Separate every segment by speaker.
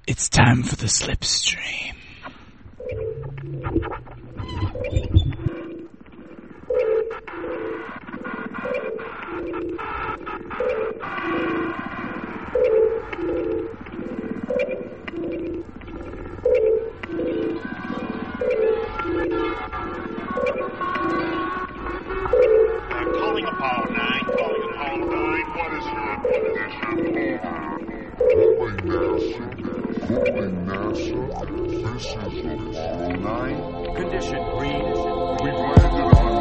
Speaker 1: It's time for the slipstream.
Speaker 2: Calling Apollo 9. Calling Apollo 9. What is your condition?
Speaker 3: Calling NASA. This is Apollo 9.
Speaker 2: Condition green.
Speaker 3: We've landed on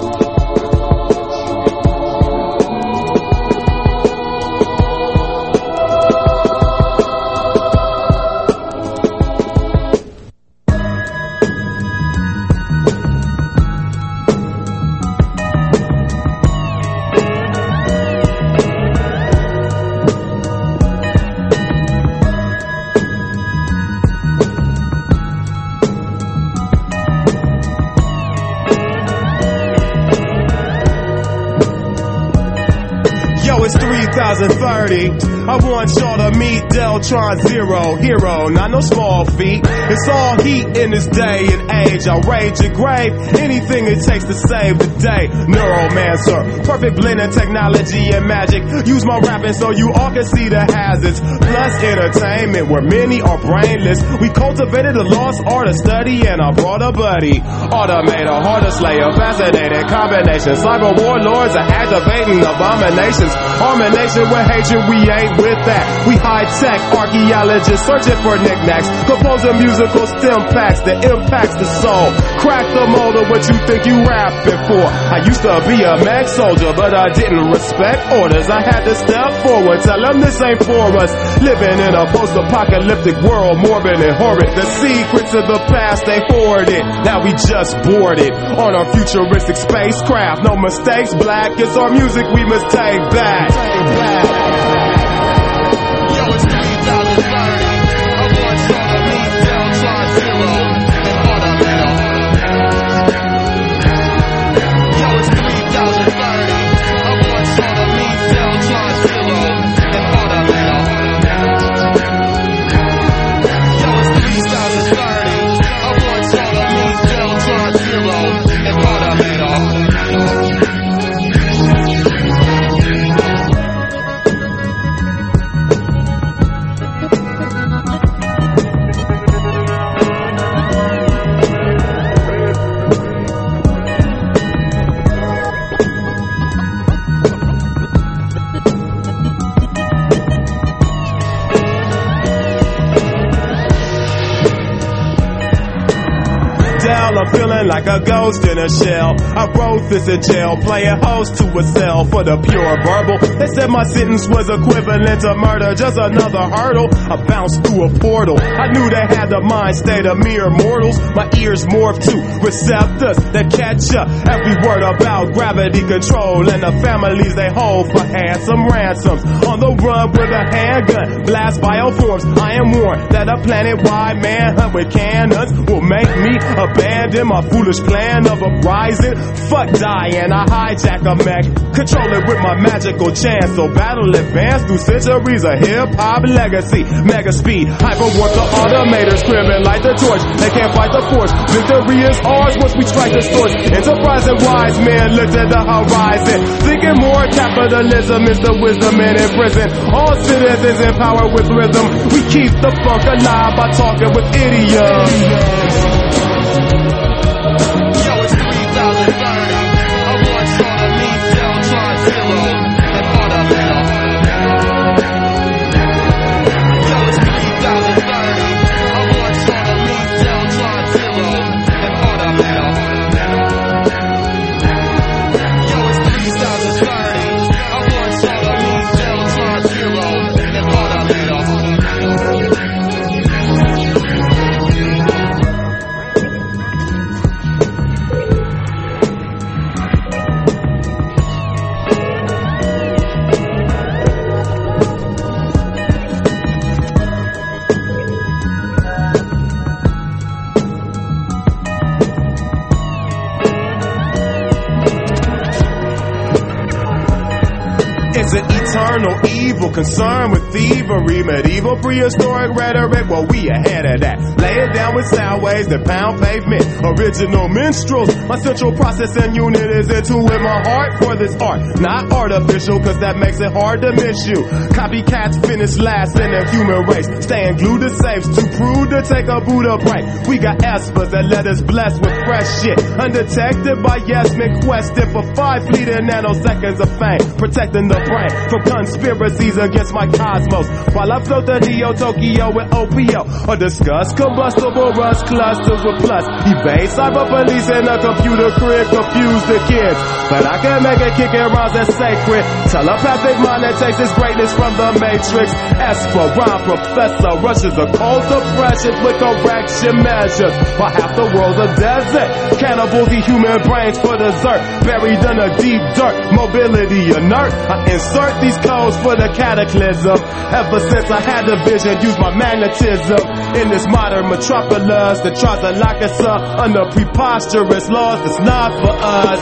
Speaker 4: It's 3030. I want y'all to meet Deltron Zero, hero, not no small feat. It's all heat in this day and age. I'll rage your grave, anything it takes to save the day. Neuromancer, perfect blend of technology and magic. Use my rapping so you all can see the hazards. Plus entertainment where many are brainless. We cultivated the lost art of study and I brought a buddy. Automator, harder slayer, fascinating combination. Cyber warlords are activating abominations. Harmonation with hatred, we ain't with that. We high-tech archaeologists searching for knickknacks. Composing musical stem packs that impacts the soul. Crack the mold of what you think you rapping for. I used to be a mag soldier, but I didn't respect orders. I had to step forward, tell them this ain't for us. Living in a post-apocalyptic world, morbid and horrid. The secrets of the past, they hoard it. Now we just boarded on our futuristic spacecraft. No mistakes, black, it's our music we must take back.
Speaker 2: Yo, it's 3030. I want y'all to meet Deltron Zero and Automator. Yo, it's 3030. I want y'all to meet Deltron Zero and Automator. Yo, it's 3030. I want y'all to meet Deltron Zero and Automator.
Speaker 4: I'm feeling like a ghost in a shell. I wrote this in jail, playing host to a cell for the pure verbal. They said my sentence was equivalent to murder, just another hurdle. I bounced through a portal. I knew they had the mind state of mere mortals. My ears morphed to receptors that catch up every word about gravity control and the families they hold for handsome ransoms. On the run with a handgun, blast bioforms. I am warned that a planet-wide manhunt with cannons will make me abandon my foolish plan of uprising. Fuck dying, I hijack a mech, control it with my magical chance. So battle advanced through centuries of hip-hop legacy. Mega speed, hyperwarp the automators, screaming like the torch. They can't fight the force. Victory is ours once we strike the source. Enterprise and wise men looked at the horizon, thinking more capitalism is the wisdom in prison. All citizens in power with rhythm. We keep the funk alive by talking with idioms. eternal evil, concerned with thievery, medieval prehistoric rhetoric. Well, we ahead of that. Lay it down with sound waves that pound pavement. Original minstrels. My central processing unit is into it. My heart for this art, not artificial, cause that makes it hard to miss you. Copycats finish last in the human race, staying glued to safes, too crude to take a Buddha break. We got espers that let us bless with fresh shit, undetected by yes men quested for 5 fleeting nanoseconds of fame, protecting the brain from conspiracies against my cosmos, while I float the Neo-Tokyo with OPO, or discuss combustible rust clusters with plus, evade cyber police in a computer crib, confuse the kids, but I can make it kick and rounds that's sacred, telepathic mind that takes its greatness from the matrix, Esper, rhyme professor, rushes a cold depression with correction measures, while half the world's a desert, cannibals eat human brains for dessert, buried in a deep dirt, mobility inert, I insert these codes for the cataclysm, ever since I had the vision, use my magnetism, in this modern metropolis that tries to lock us up under preposterous laws that's not for us.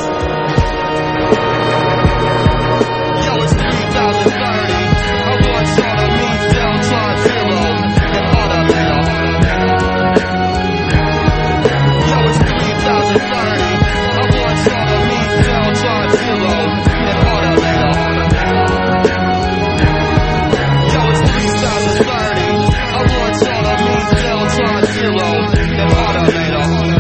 Speaker 2: Yo, it's 3030. I want y'all to meet Deltron Zero and Automator. Yo, it's 3030. I want y'all to meet Deltron Zero and Automator. Yo, it's 3030. I want y'all to meet Deltron Zero and Automator.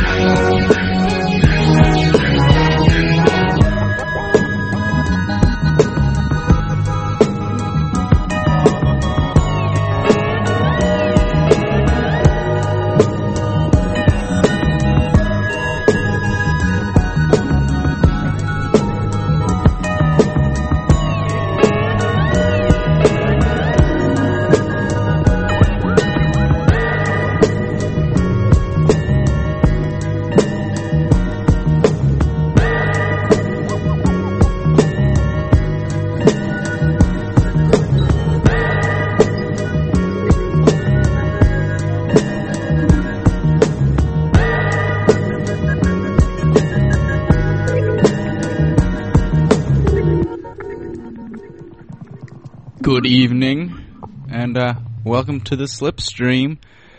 Speaker 1: Good evening, and welcome to the Slipstream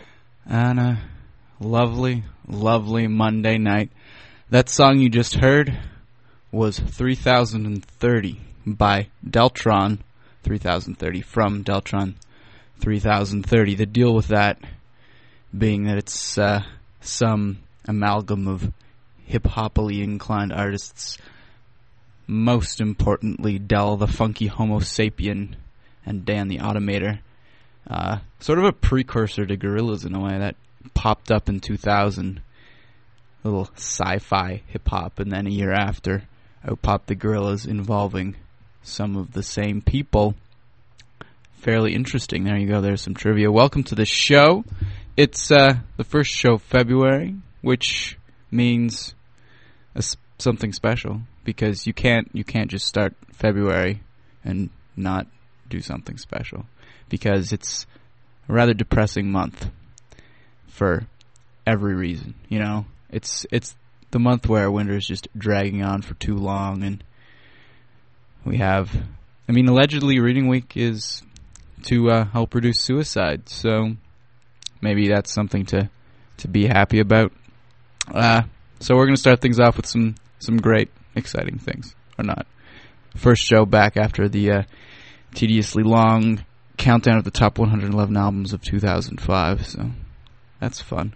Speaker 1: on a lovely, lovely Monday night. That song you just heard was 3030 by Deltron 3030, from Deltron 3030. The deal with that being that it's some amalgam of hip-hopily inclined artists, most importantly Del the Funky Homo Sapien and Dan the Automator. Sort of a precursor to Gorillaz in a way, that popped up in 2000. Little sci-fi hip-hop, and then a year after, out popped the Gorillaz, involving some of the same people. Fairly interesting. There you go, there's some trivia. Welcome to the show. It's the first show of February, which means something special, because you can't just start February and not do something special, because it's a rather depressing month for every reason. You know, it's the month where winter is just dragging on for too long, and we have, allegedly Reading Week is to help reduce suicide, so maybe that's something to be happy about. So we're going to start things off with some great, exciting things, or not. First show back after the tediously long countdown of the top 111 albums of 2005, so that's fun.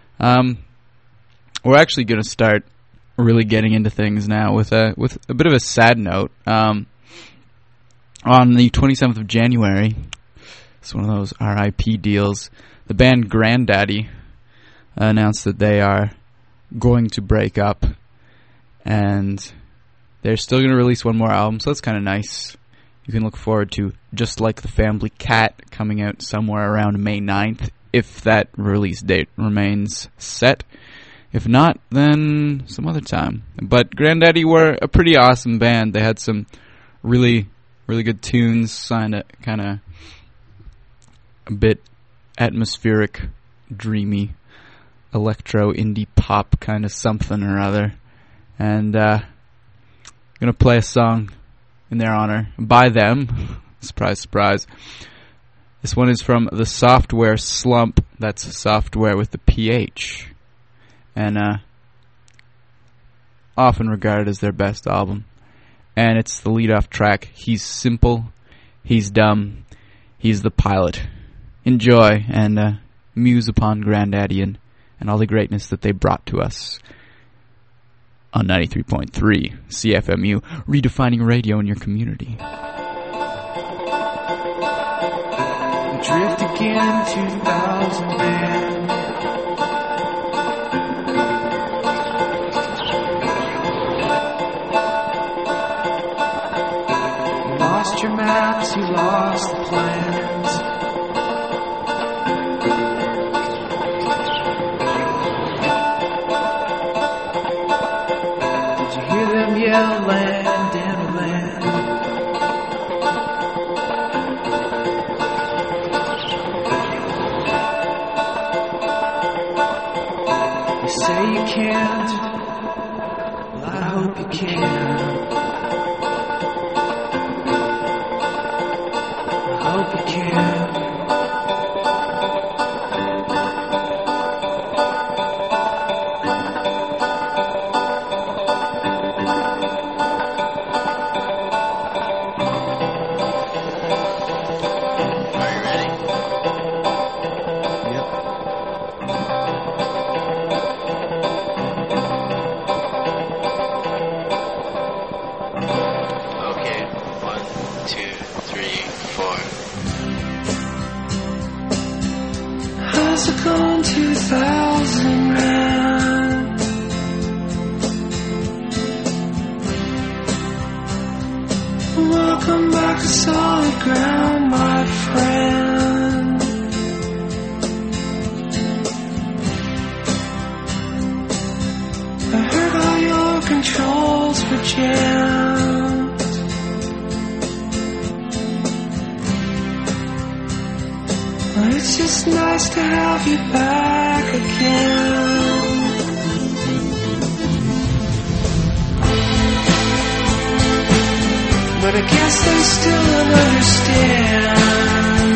Speaker 1: We're actually going to start really getting into things now with a bit of a sad note. On the 27th of January, it's one of those RIP deals, the band Grandaddy announced that they are going to break up, and they're still going to release one more album, so that's kind of nice. You can look forward to Just Like the Family Cat coming out somewhere around May 9th, if that release date remains set. If not, then some other time. But Grandaddy were a pretty awesome band. They had some really, really good tunes, signed a kind of a bit atmospheric, dreamy, electro, indie pop kind of something or other. And I'm going to play a song in their honor by them. Surprise, surprise. This one is from the Software Slump. That's software with the PH. And often regarded as their best album. And it's the lead-off track. He's simple, he's dumb, he's the pilot. Enjoy and muse upon Grandaddy and all the greatness that they brought to us on 93.3 CFMU, redefining radio in your community.
Speaker 5: Drift again, 2000 man. You lost your maps, you lost the plans. Did you hear them yell, land and land? Say you can't, well, I hope you can. I hope you can.
Speaker 6: Are you ready?
Speaker 5: Yep.
Speaker 6: Okay, 1, 2, 3, 4.
Speaker 5: How's it gone, 2000 man? Welcome back to solid ground, my friend. I heard all your controls were jammed. Well, it's just nice to have you back again. But I guess they still don't understand.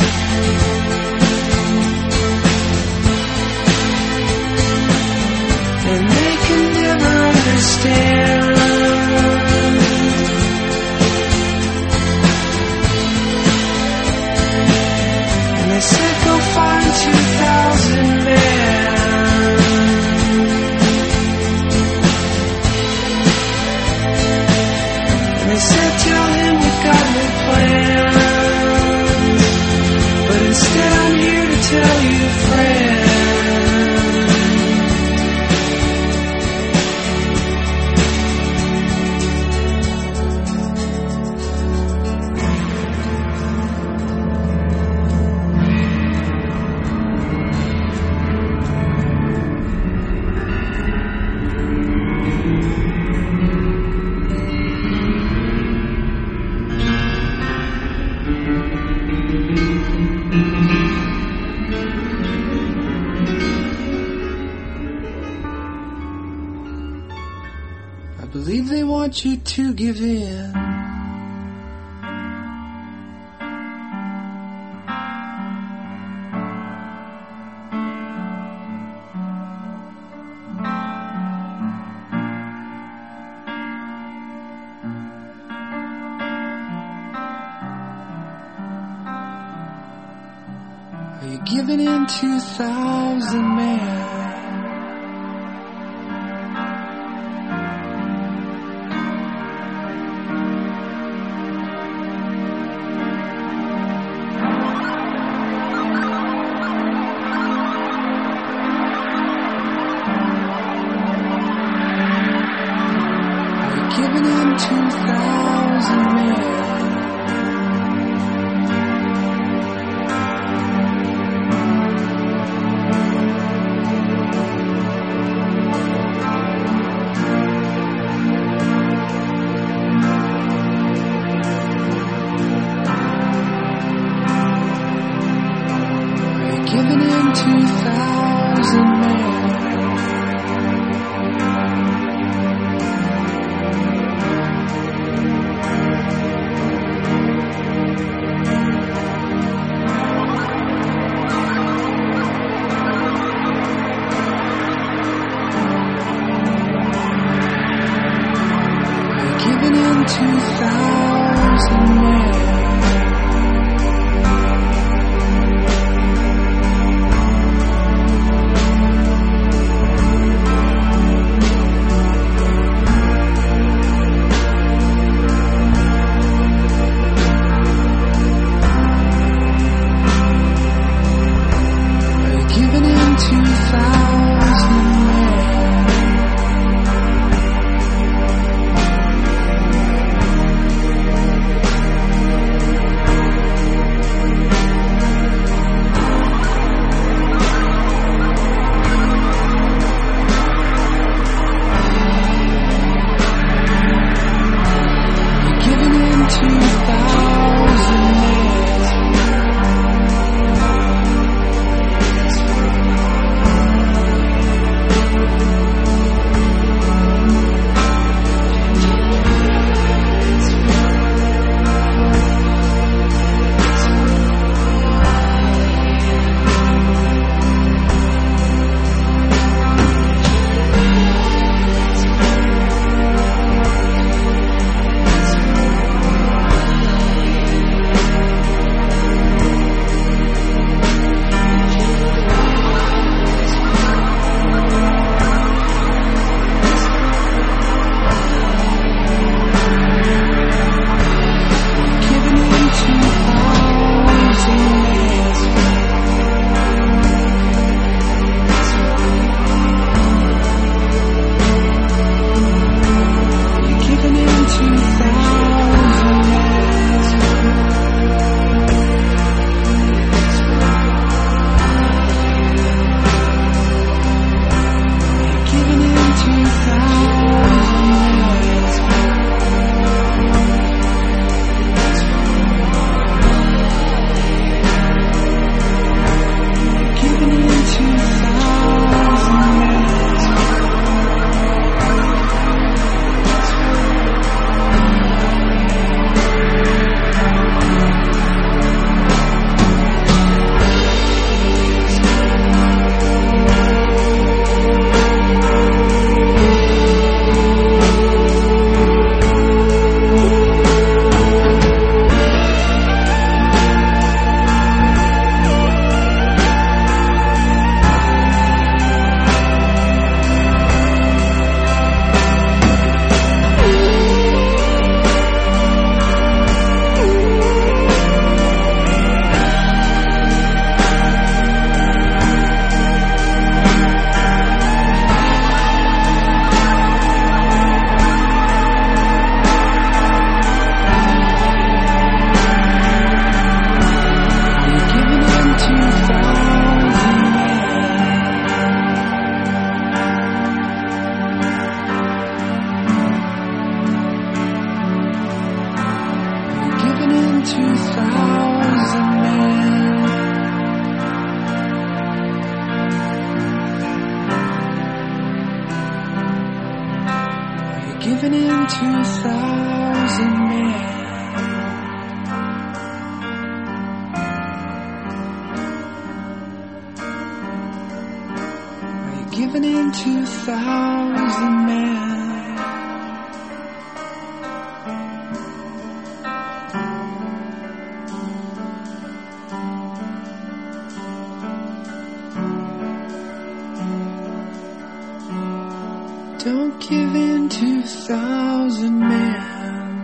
Speaker 5: And they can never understand. And they said go find 2,000 men. And they said tell him we've got no plans. But instead I'm here to tell you, friend. I believe they want you to give in. Are you giving in, 2,000 man? Giving in, 2,000 men. giving in to 1,000 men? Are you giving in to 1,000 men? Don't give in to 1,000 men.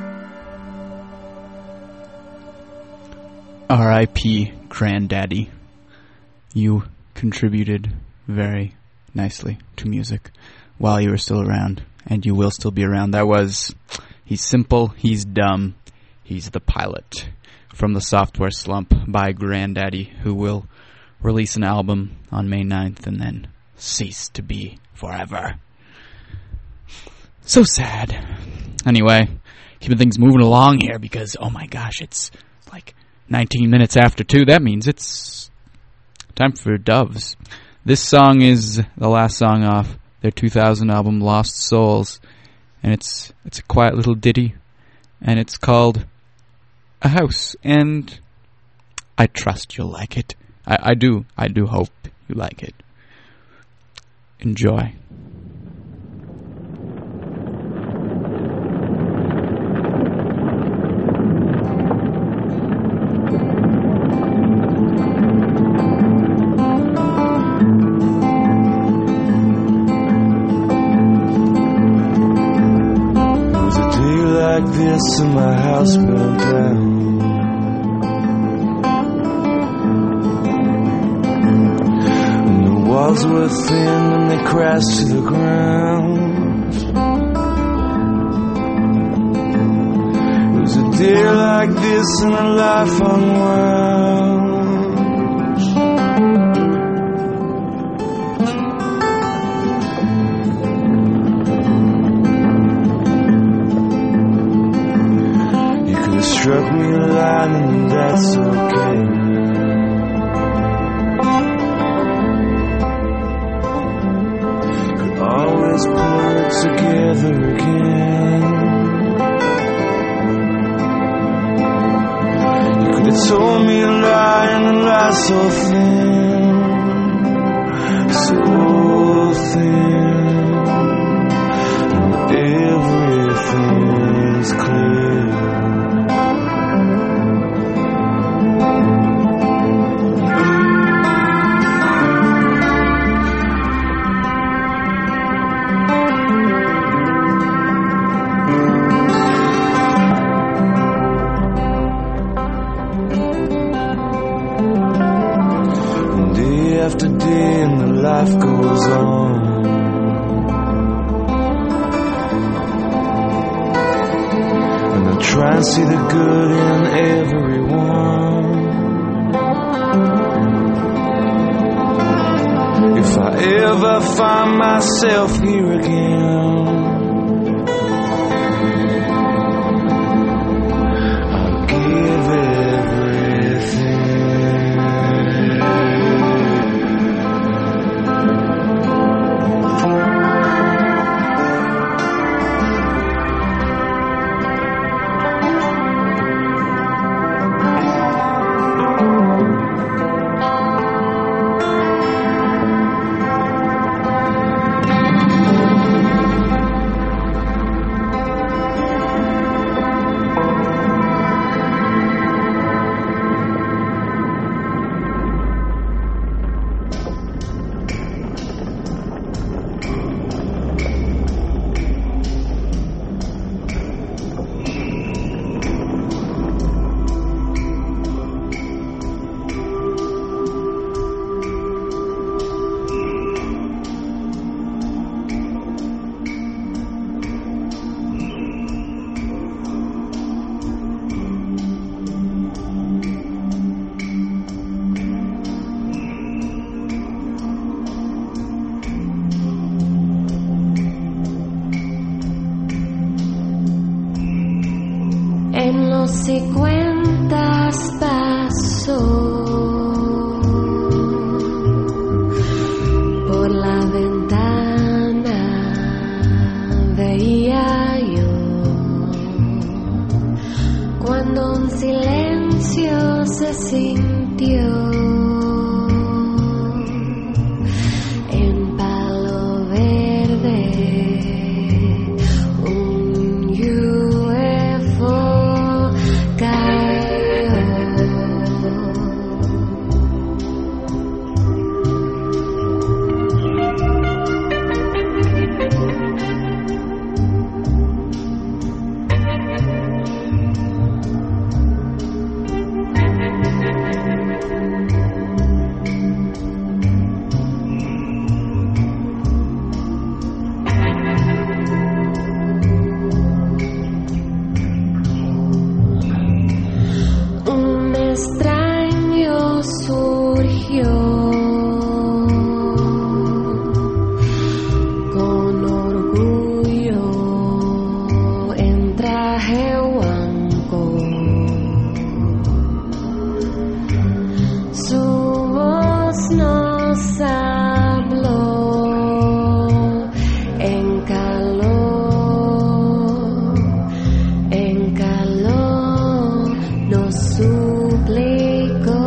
Speaker 1: R.I.P. Granddaddy. You contributed very nicely to music while you were still around, and you will still be around. That was He's Simple, He's Dumb, He's the Pilot from the Software Slump by Granddaddy, who will release an album on May 9th and then cease to be forever. So sad. Anyway, keeping things moving along here because, oh my gosh, it's like 19 minutes after 2. That means it's time for Doves. This song is the last song off their 2000 album Lost Souls, and it's a quiet little ditty, and it's called A House, and I trust you'll like it. I do hope you like it. Enjoy.
Speaker 7: This and my house burned down. And the walls were thin and they crashed to the ground. It was a day like this and a life unwound. Struck me a line and that's okay. Could always put it together again. You could have told me a lie and a lie so thin, so thin, and everything's clear. After day and the life goes on. And I try and see the good in everyone. If I ever find myself here again, I'll give everything.
Speaker 8: Si cuentas paso por la ventana, veía nos habló en calor nos suplicó.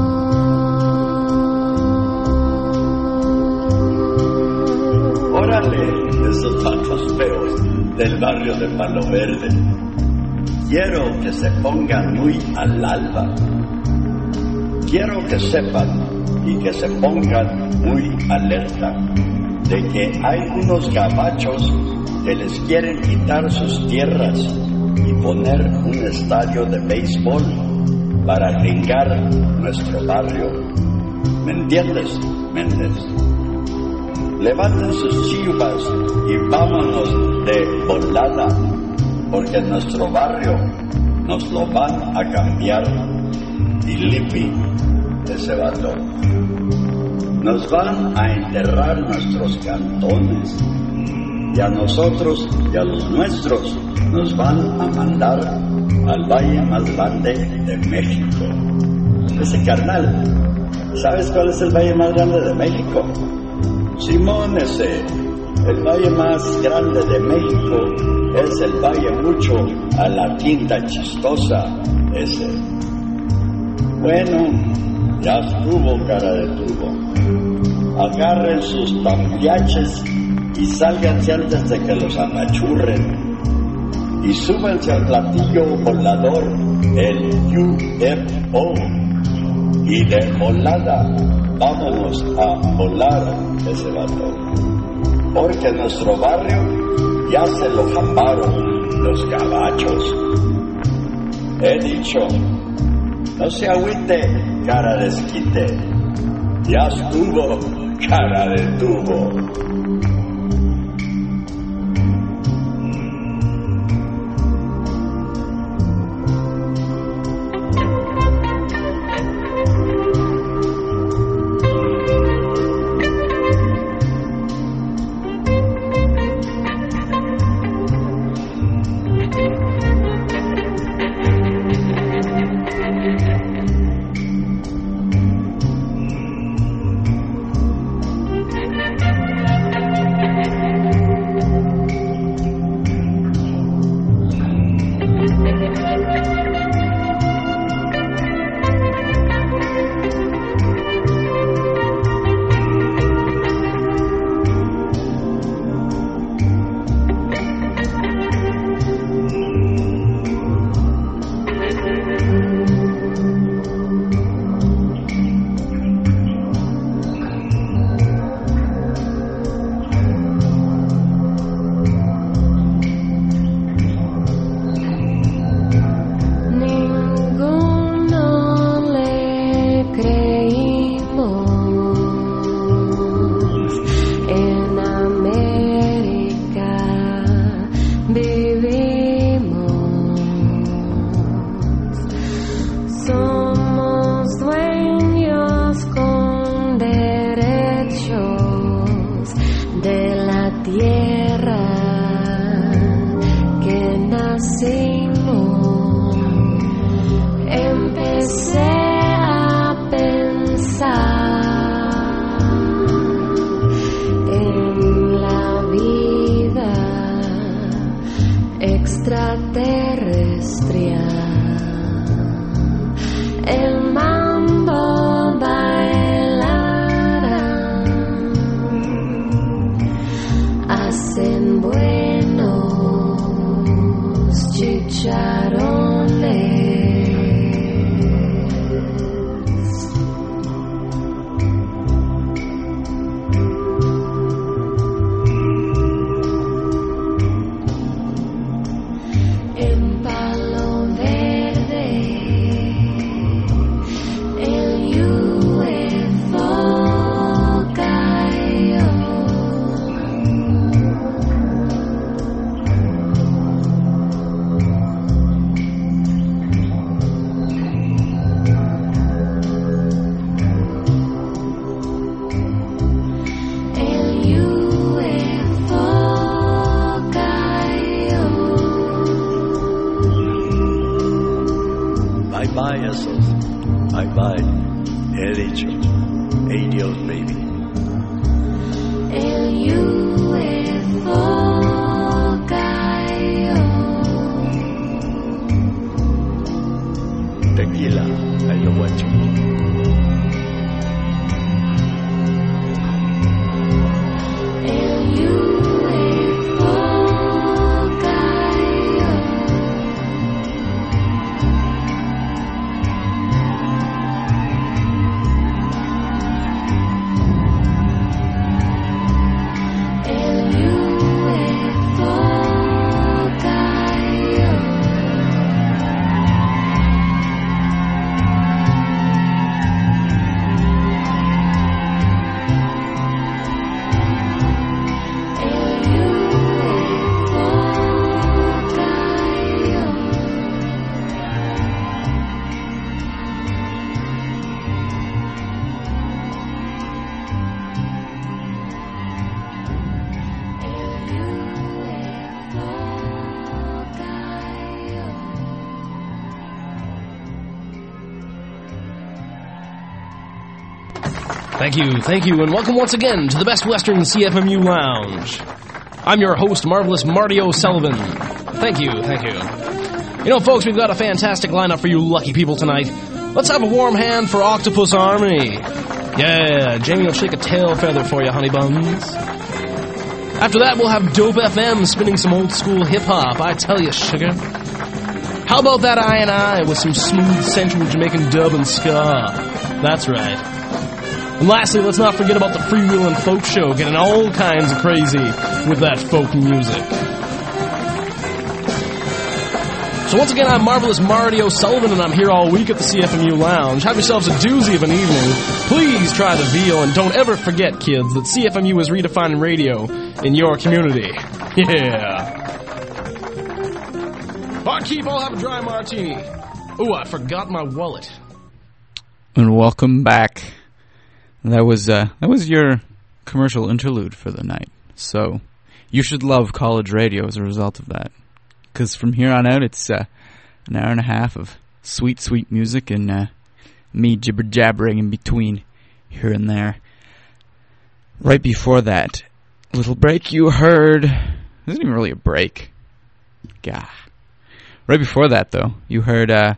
Speaker 9: Órale, esos patos feos del barrio de Palo Verde. Quiero que se pongan muy al alba. Quiero que sepan y que se pongan muy alerta de que hay unos gabachos que les quieren quitar sus tierras y poner un estadio de béisbol para gringar nuestro barrio. ¿Me entiendes, Méndez? Levanten sus chivas y vámonos de volada, porque nuestro barrio nos lo van a cambiar. Y Lipi, ese vato, nos van a enterrar nuestros cantones, y a nosotros y a los nuestros nos van a mandar al valle más grande de México. Ese carnal, ¿sabes cuál es el valle más grande de México? Simón, el valle más grande de México es el valle mucho a la Quinta Chistosa, ese. Bueno, ya estuvo, cara de tubo. Agarren sus tambiaches y sálganse antes de que los apachurren. Y súbanse al platillo volador, el UFO. Y de volada, vámonos a volar ese vato. Porque nuestro barrio ya se lo japaron los gabachos. He dicho, no se agüite, cara de esquite. Ya estuvo, cara de tubo. Bye bye, esos. Bye bye. He dicho. He indios, baby.
Speaker 8: El UFO cayó.
Speaker 9: Tequila, I know what you mean.
Speaker 8: El UFO cayó. El UFO cayó.
Speaker 10: Thank you, and welcome once again to the Best Western CFMU Lounge. I'm your host, Marvelous Marty O'Sullivan. Thank you. You know, folks, we've got a fantastic lineup for you lucky people tonight. Let's have a warm hand for Octopus Army. Yeah, Jamie will shake a tail feather for you, honey buns. After that, we'll have Dope FM spinning some old school hip-hop, I tell you, sugar. How about that I with some smooth sensual Jamaican dub and ska? That's right. And lastly, let's not forget about the freewheeling folk show, getting all kinds of crazy with that folk music. So once again, I'm Marvelous Marty O'Sullivan, and I'm here all week at the CFMU Lounge. Have yourselves a doozy of an evening. Please try the veal, and don't ever forget, kids, that CFMU is redefining radio in your community. Yeah. Barkeep, I'll have a dry martini. Ooh, I forgot my wallet.
Speaker 1: And welcome back. That was your commercial interlude for the night. So you should love college radio as a result of that. Because from here on out, it's an hour and a half of sweet, sweet music and me jibber-jabbering in between here and there. Right before that little break you heard... It wasn't even really a break. Gah. Right before that, though, you heard El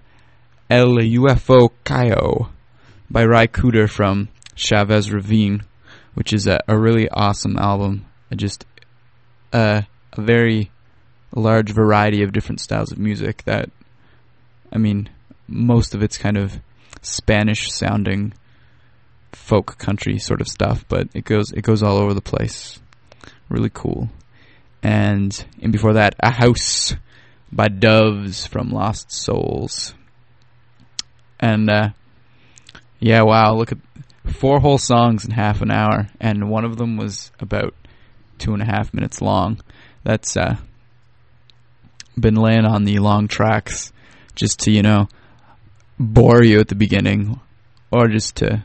Speaker 1: UFO Cayó by Ry Cooder from Chavez Ravine, which is a really awesome album. Just a very large variety of different styles of music that, I mean, most of it's kind of Spanish-sounding folk country sort of stuff, but it goes all over the place. Really cool. And before that, A House by Doves from Lost Souls. And yeah, wow, look at 4 whole songs in half an hour, and one of them was about 2.5 minutes long. That's been laying on the long tracks just to, you know, bore you at the beginning, or just to...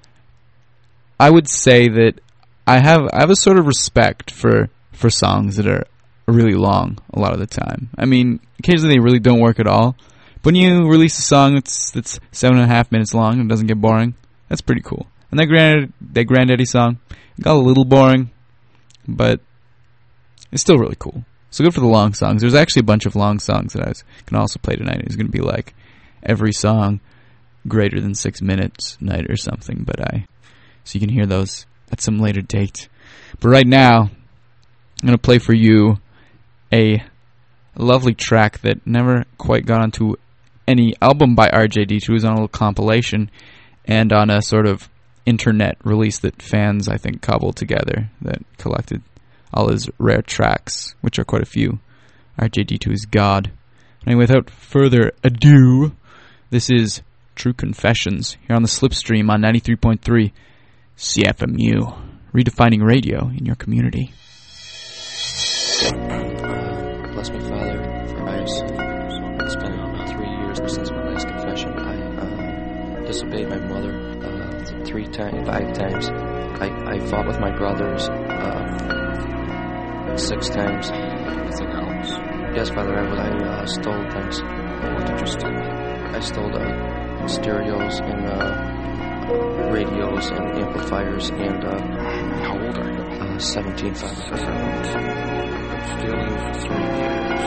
Speaker 1: I would say that I have a sort of respect for songs that are really long a lot of the time. I mean, occasionally they really don't work at all. But when you release a song that's 7.5 minutes long and doesn't get boring, that's pretty cool. And that Granddaddy song, it got a little boring, but it's still really cool. So good for the long songs. There's actually a bunch of long songs that I can also play tonight. It's going to be like every song greater than 6 minutes night or something. So you can hear those at some later date. But right now, I'm going to play for you a lovely track that never quite got onto any album by RJD2. It was on a little compilation and on a sort of internet release that fans, I think, cobbled together that collected all his rare tracks, which are quite a few. RJD2 is God. Anyway, without further ado, this is True Confessions here on the Slipstream on 93.3 CFMU, redefining radio in your community.
Speaker 6: Bless me, Father, for it's been about 3 years since my last confession. I disobeyed my mother 5 times. I fought with my brothers 6 times. Anything else? Yes, Father, I stole things. What did you steal? I stole stereos and radios and amplifiers, and
Speaker 11: how old are you?
Speaker 6: 17, Father.
Speaker 11: Stealing for 3 years.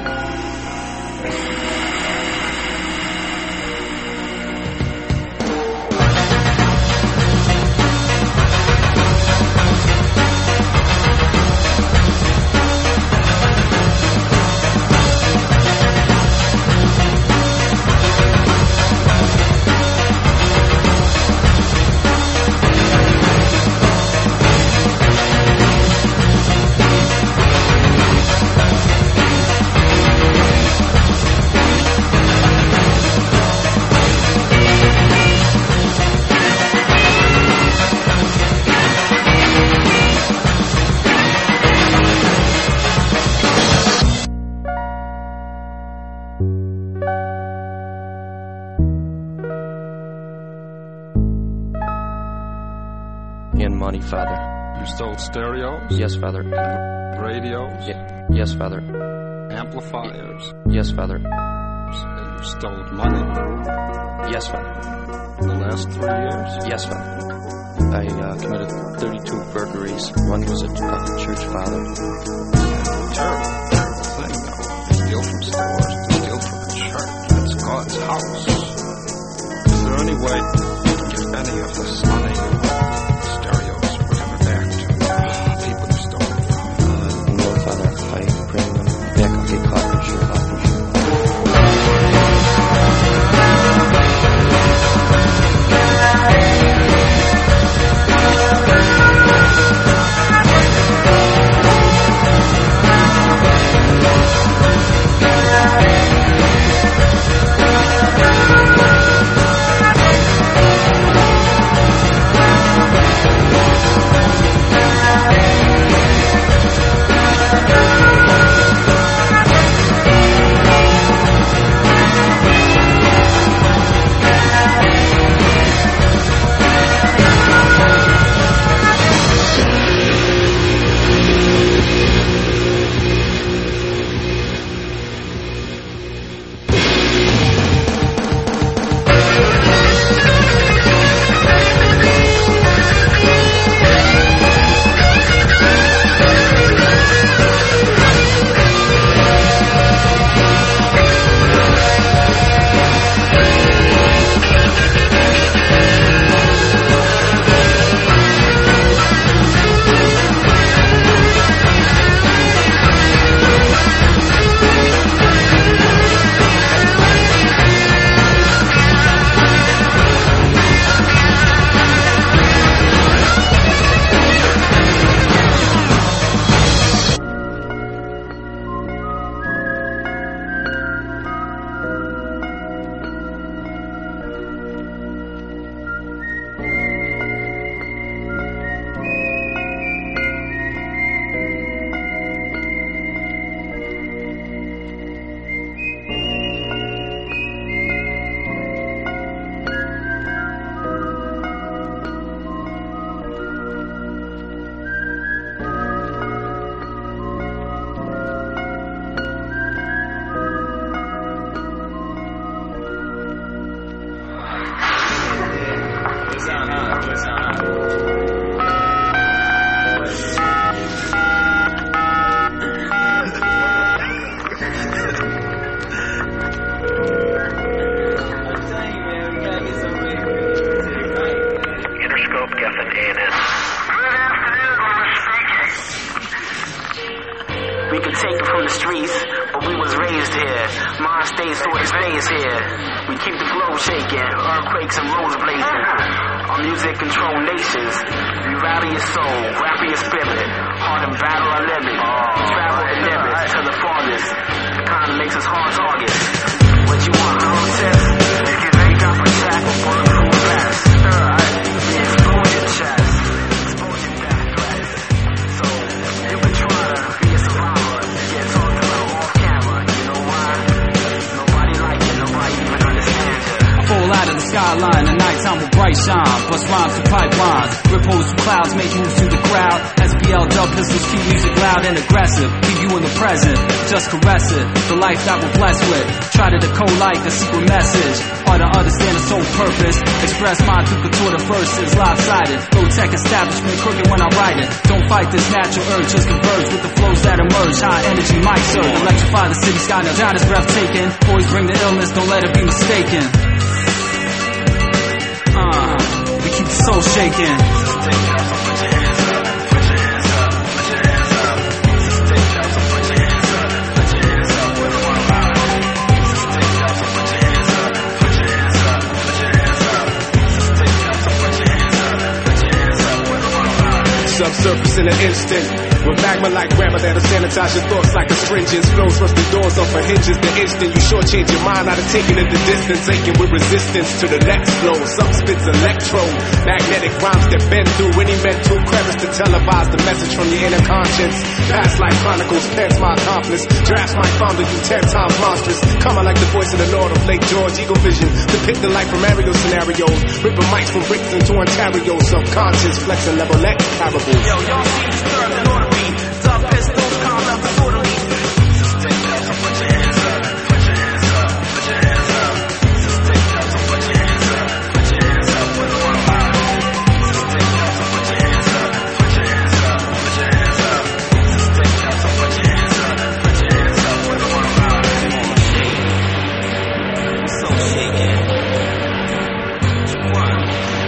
Speaker 6: And money, Father.
Speaker 11: You stole stereos?
Speaker 6: Yes, Father.
Speaker 11: Radios?
Speaker 6: Yes, Father.
Speaker 11: Amplifiers?
Speaker 6: Yes, Father.
Speaker 11: And you stole money?
Speaker 6: Yes, Father.
Speaker 11: The last 3 years?
Speaker 6: Yes, Father. I committed 32 burglaries. One was a church father.
Speaker 11: Terrible, terrible thing, though. Steal from stores, steal from a church. That's God's house. Is there any way you can get any of this money, stereos, whatever, back to people you stole them from?
Speaker 6: No, Father. If I bring them back, I'll get caught for sure.
Speaker 12: We could take it from the streets, but we was raised here. Mine stays so it stays here. We keep the globe shaking, earthquakes and roads blazing. Our music control nations. We rally your soul, rap your spirit. Hard to battle our limit. Travel the limits to the farthest. The kind that makes us hard targets. What you want, road test? If you think I'm a track or bulletproof vest. We explode your chest. Expose your death threats. So, you can try to be a survivor. Get talked about off camera. You know why? Nobody like it. Nobody even understands it.
Speaker 13: I fall out of the skyline. The nighttime with bright shine. Bust rhymes through pipelines, rip holes through clouds, make moves through the crowd. SBL dub pistols keep music loud and aggressive. Keep you in the present, just caress it. The life that we're blessed with. Try to decode like a secret message. Hard to understand the sole purpose. Express mind through contorted verses, lopsided. Low tech establishment, crooked when I write it. Don't fight this natural urge, just converge with the flows that emerge. High energy mic surge, electrify the city sky. Now down is breathtaking. Always bring the illness, don't let it be mistaken. We keep the soul shaking.
Speaker 4: Subsurface in an instant. With magma like grammar that'll sanitize your thoughts like astringents. Flows rush the doors off of hinges the instant you shortchange your mind out of taking it the distance. Aching with resistance to the next flow. Some spits electro. Magnetic rhymes that bend through any mental crevice to televise the message from your inner conscience. Past life chronicles, past my accomplice. Drafts might founder you 10 times monstrous. Coming like the voice of the Lord of Lake George. Eagle vision. Depict the life from aerial scenarios. Ripping mics from bricks into Ontario. Subconscious, flexing level X parables.
Speaker 13: Yo, y'all see the stir the order beat. Dub pistols, calm up disorderly. Put your hands up, put your hands up, put your hands up. Put your hands up, put your hands up with one line. Put your hands up, put your hands up, put your hands up, put your hands up. Put your hands up, put your hands up, put your hands up with one line. I'm so shaking. One.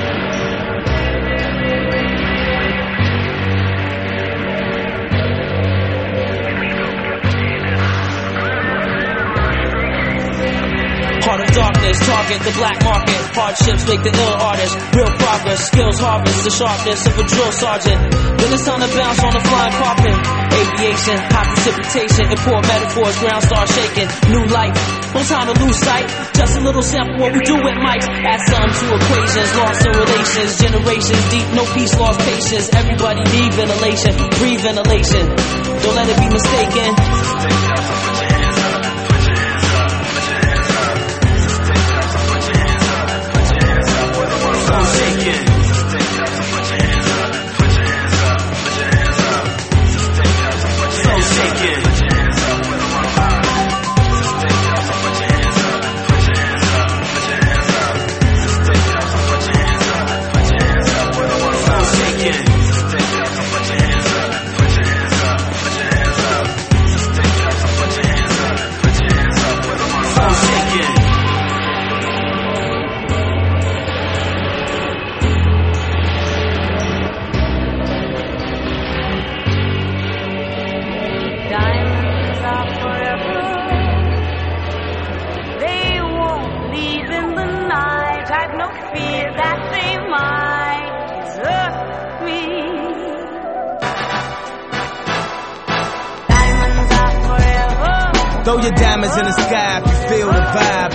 Speaker 14: Heart of darkness, target the black market. Hardships make the ill artist. Real progress, skills harvest the sharpness of a drill sergeant. Then it's time to bounce on the flying carpet. Aviation, high precipitation, import metaphors, ground start shaking. New life, no time to lose sight. Just a little sample what we do with mics. Add some to equations, lost in relations. Generations deep, no peace, lost patience. Everybody need ventilation, breathe ventilation. Don't let it be mistaken.
Speaker 7: Throw your diamonds in the sky if you feel the vibe.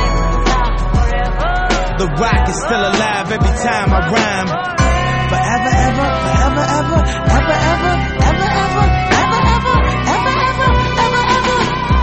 Speaker 7: The rock is still alive every time I rhyme. Forever, ever, forever, ever, ever, ever, ever, ever, ever, ever, ever, ever, ever, ever.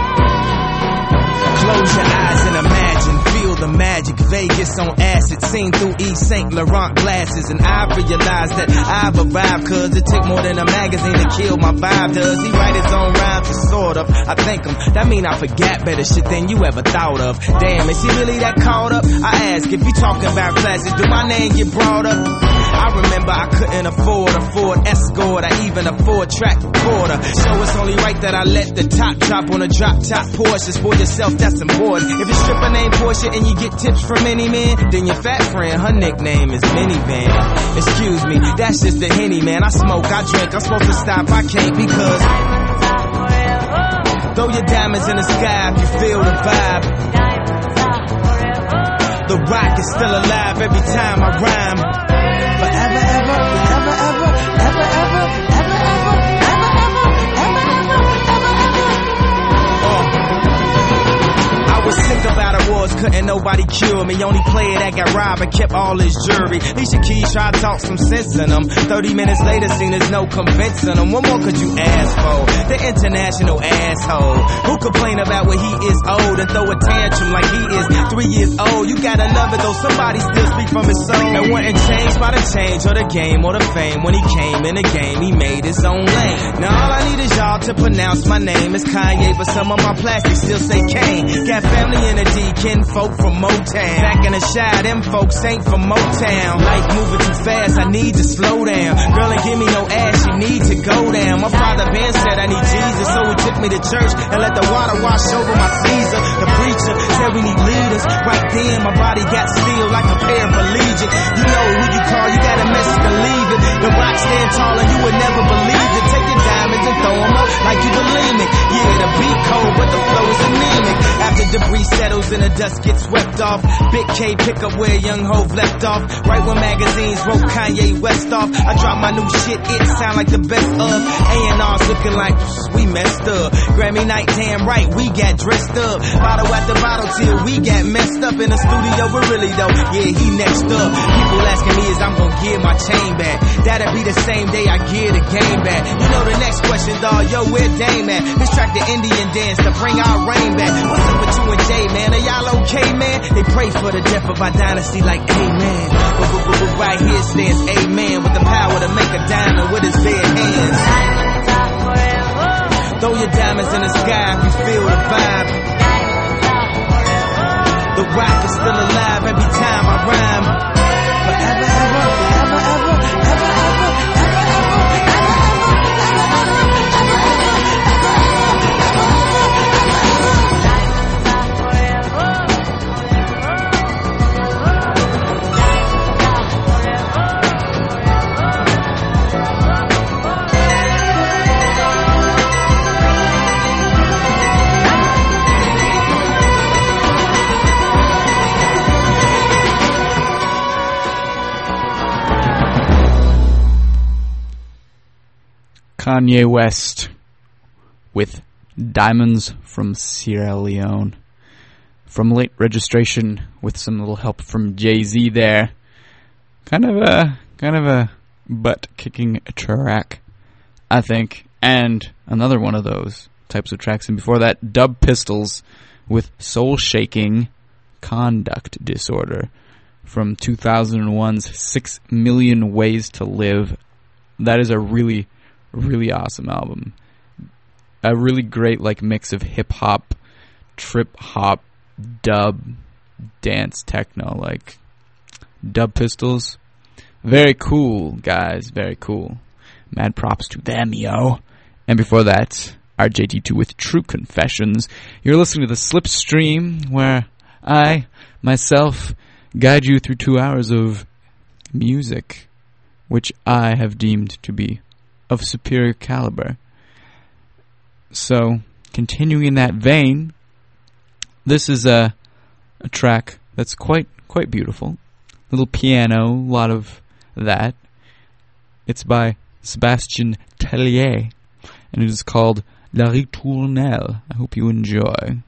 Speaker 7: Close your eyes and imagine, feel the magic. Vegas on acid, seen through Yves Saint Laurent glasses. And I realized that I've arrived, cause it took more than a magazine to kill my vibe. Does he write his own rhymes? Sort of. I thank him. That mean I forget better shit than you ever thought of. Damn, is he really that caught up? I ask, if you talking about classes, do my name get brought up? I remember I couldn't afford a Ford Escort or even a 4-track recorder. So it's only right that I let the top drop on a drop-top Porsche. For yourself, that's important. If your stripper named Portia and you get tips from any man, then your fat friend, her nickname is Minivan. Excuse me, that's just the Henny, man. I smoke, I drink, I'm supposed to stop, I can't because throw your diamonds in the sky if you feel the vibe. The rock is still alive every time I rhyme. Forever, ever, forever, ever, ever, ever, ever, ever, ever, ever, ever, ever, ever, ever. I was sick about awards, couldn't nobody killed me. Only player that got robbed and kept all his jewelry. Alicia Keys tried to talk some sense in him. 30 minutes later, seen there's no convincing him. What more could you ask for? The international asshole who complain about when he is old and throw a tantrum like he is 3 years old. You gotta love it though, somebody still speak from his soul. And wasn't changed by the change or the game or the fame. When he came in the game, he made his own lane. Now all I need is y'all to pronounce my name. It's Kanye, but some of my plastics still say Kane. Got family in the D, kin folk from Motown. Back in the shy, them folks ain't from Motown. Life moving too fast, I need to slow down. Girl ain't give me no ass, she need to go down. My father Ben said I need Jesus, so he took me to church and let the water wash over my Caesar. The preacher said we need leaders. Right then my body got still like a paraplegic. You know who you call, you got a message to leave it. The rock stand tall and you would never believe it. Take your diamonds and throw them up like you bulimic. Yeah, the beat cold, but the flow is anemic. After debris settles and the dust gets swept off, Big K pick up where Young Hov left off. Right when magazines wrote Kanye West off, I drop my new shit, it sound like the best of. A&R's looking like we messed up. Grammy night, damn right, we got dressed up. Bottle after bottle till we got messed up in the studio, but really though, yeah, he next up. People asking me is I'm gonna give my chain back. That'll be the same day I give the game back. You know the next question, dawg, yo, where Dame at? Let's track the Indian dance to bring our rain back. What's up with you and Jay, man? Are y'all okay, man? They pray for the death of our dynasty like amen. But right here stands amen, with the power to make a diamond with his bare hands. Throw your diamonds in the sky if you feel the vibe. The rock is still alive every time I rhyme. Forever, ever, forever, ever, ever, ever,
Speaker 1: Kanye West with Diamonds from Sierra Leone. From Late Registration with some little help from Jay-Z there. Kind of a butt-kicking track, I think. And another one of those types of tracks. And before that, Dub Pistols with Soul Shaking Conduct Disorder from 2001's 6 Million Ways to Live. That is a really awesome album. A really great like mix of hip hop, trip hop, dub, dance, techno, like Dub Pistols. Very cool, guys, very cool. Mad props to them, yo. And before that, RJT2 with True Confessions. You're listening to the Slipstream, where I, myself, guide you through 2 hours of music, which I have deemed to be of superior caliber. So, continuing in that vein, this is a track that's quite beautiful. Little piano, a lot of that. It's by Sébastien Tellier, and it is called La Ritournelle. I hope you enjoy.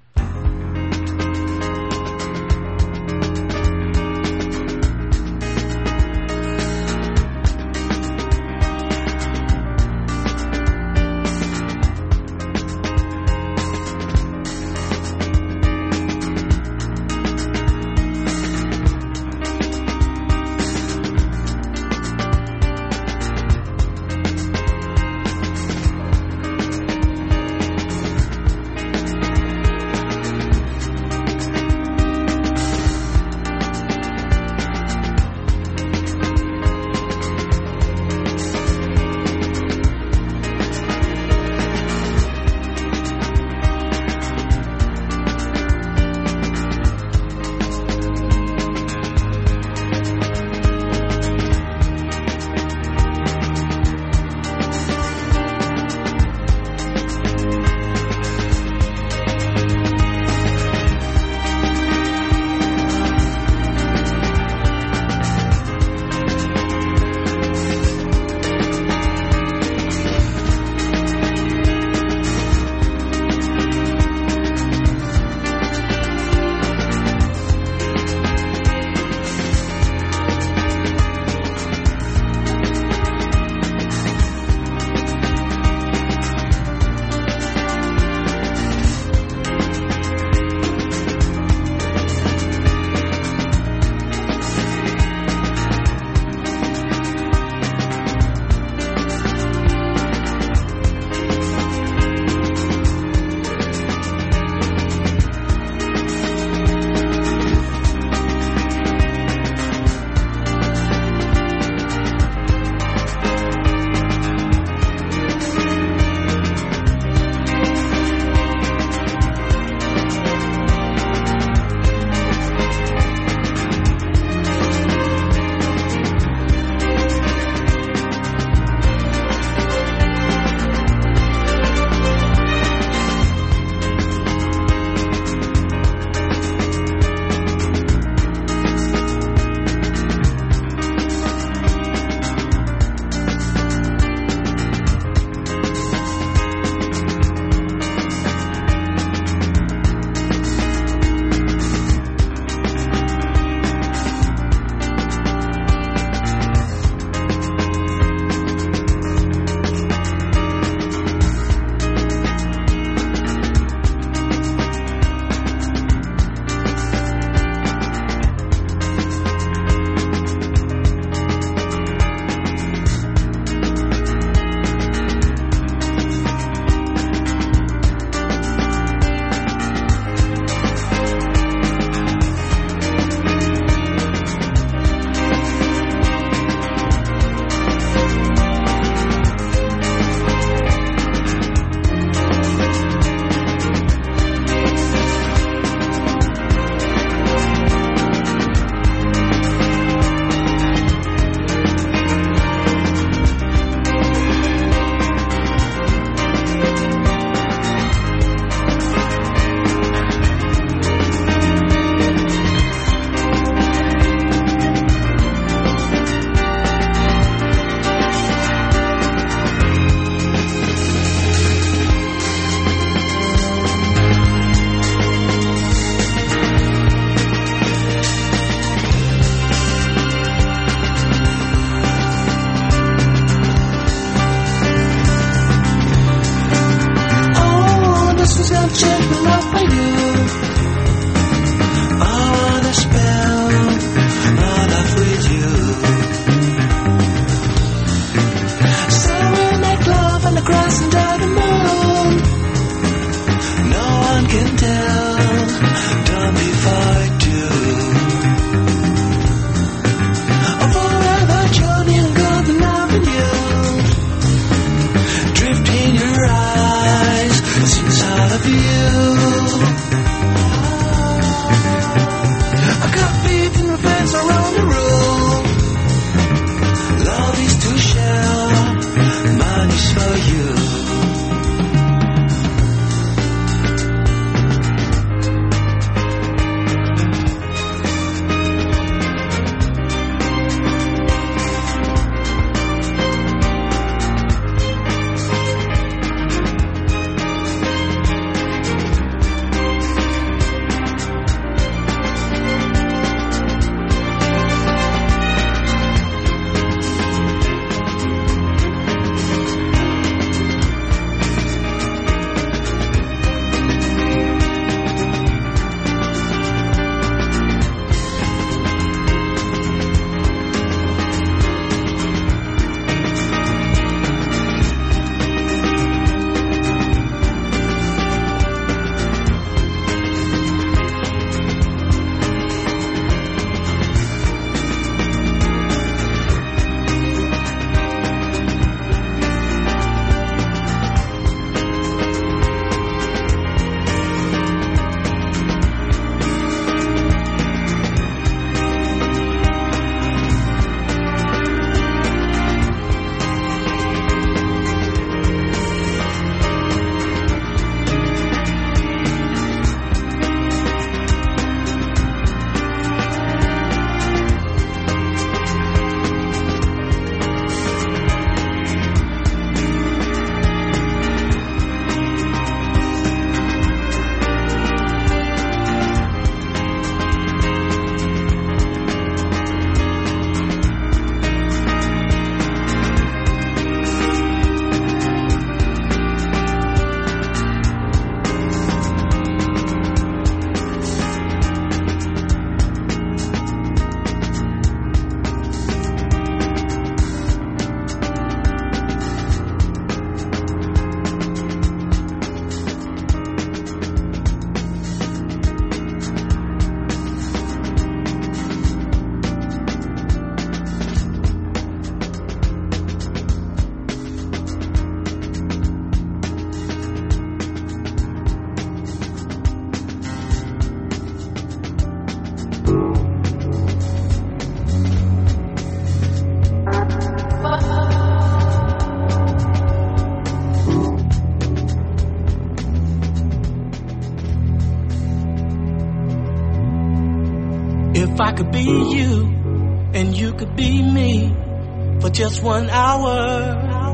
Speaker 15: If I could be you and you could be me for just 1 hour,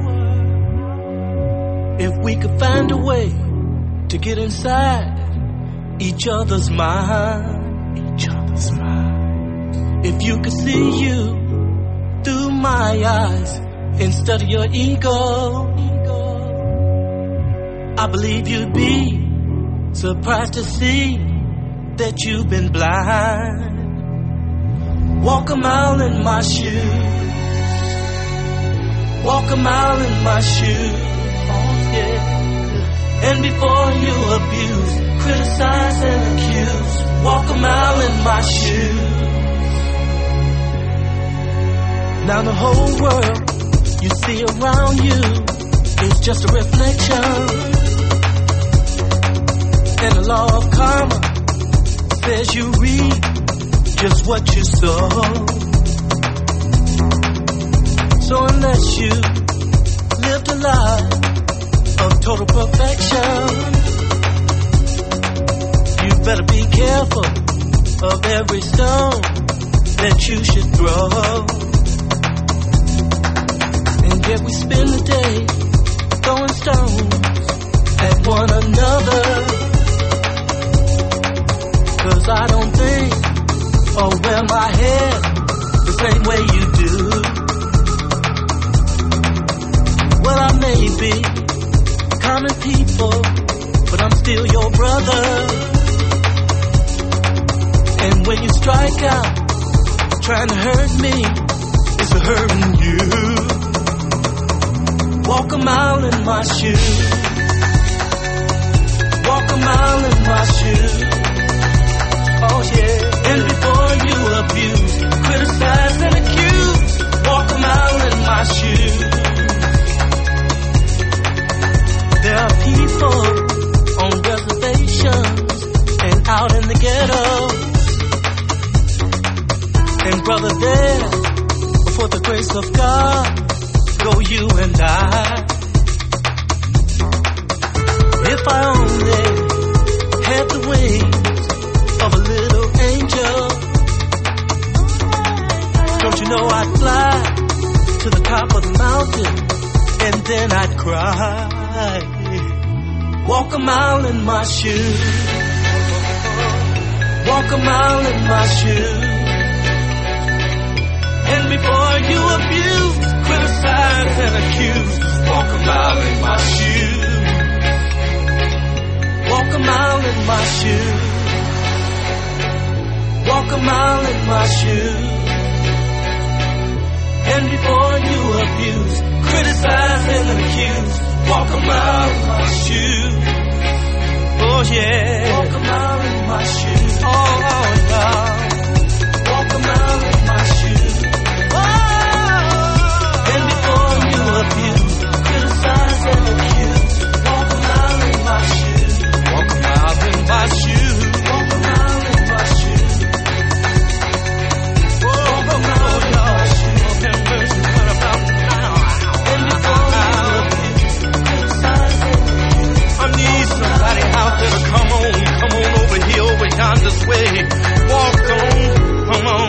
Speaker 15: if we could find a way to get inside each other's mind, if you could see you through my eyes instead of your ego, I believe you'd be surprised to see that you've been blind. Walk a mile in my shoes, walk a mile in my shoes, oh yeah. And before you abuse, criticize and accuse, walk a mile in my shoes. Now the whole world you see around you is just a reflection, and the law of karma says you reap just what you sow. So unless you lived a life of total perfection, you better be careful of every stone that you should throw. And yet we spend the day throwing stones at one another, 'cause I don't think or wear my hair the same way you do. Well, I may be common people, but I'm still your brother. And when you strike out trying to hurt me, it's hurting you. Walk a mile in my shoes, walk a mile in my shoes, oh yeah. And before you abuse, criticize and accuse, walk a mile in my shoes. There are people on reservations and out in the ghettos, and brother, there for the grace of God go you and I. If I only had the wings of a little angel, don't you know I'd fly to the top of the mountain and then I'd cry. Walk a mile in my shoes, walk a mile in my shoes. And before you abuse, criticize and accuse, walk a mile in my shoes, walk a mile in my shoes, walk a mile in my shoes. And before you abuse, criticize and accuse, walk a mile in my shoes, oh yeah. Walk a mile in my shoes, oh yeah. Walk a mile in my shoes. Abuse, criticize and accuse, walk a mile in my shoes, walk a mile in my shoes, walk a mile in my shoes, walk a mile in my shoes. And what about now? And before you abuse, criticize and accuse, I need somebody out there to come on over here, over yonder's way, walk on, come on.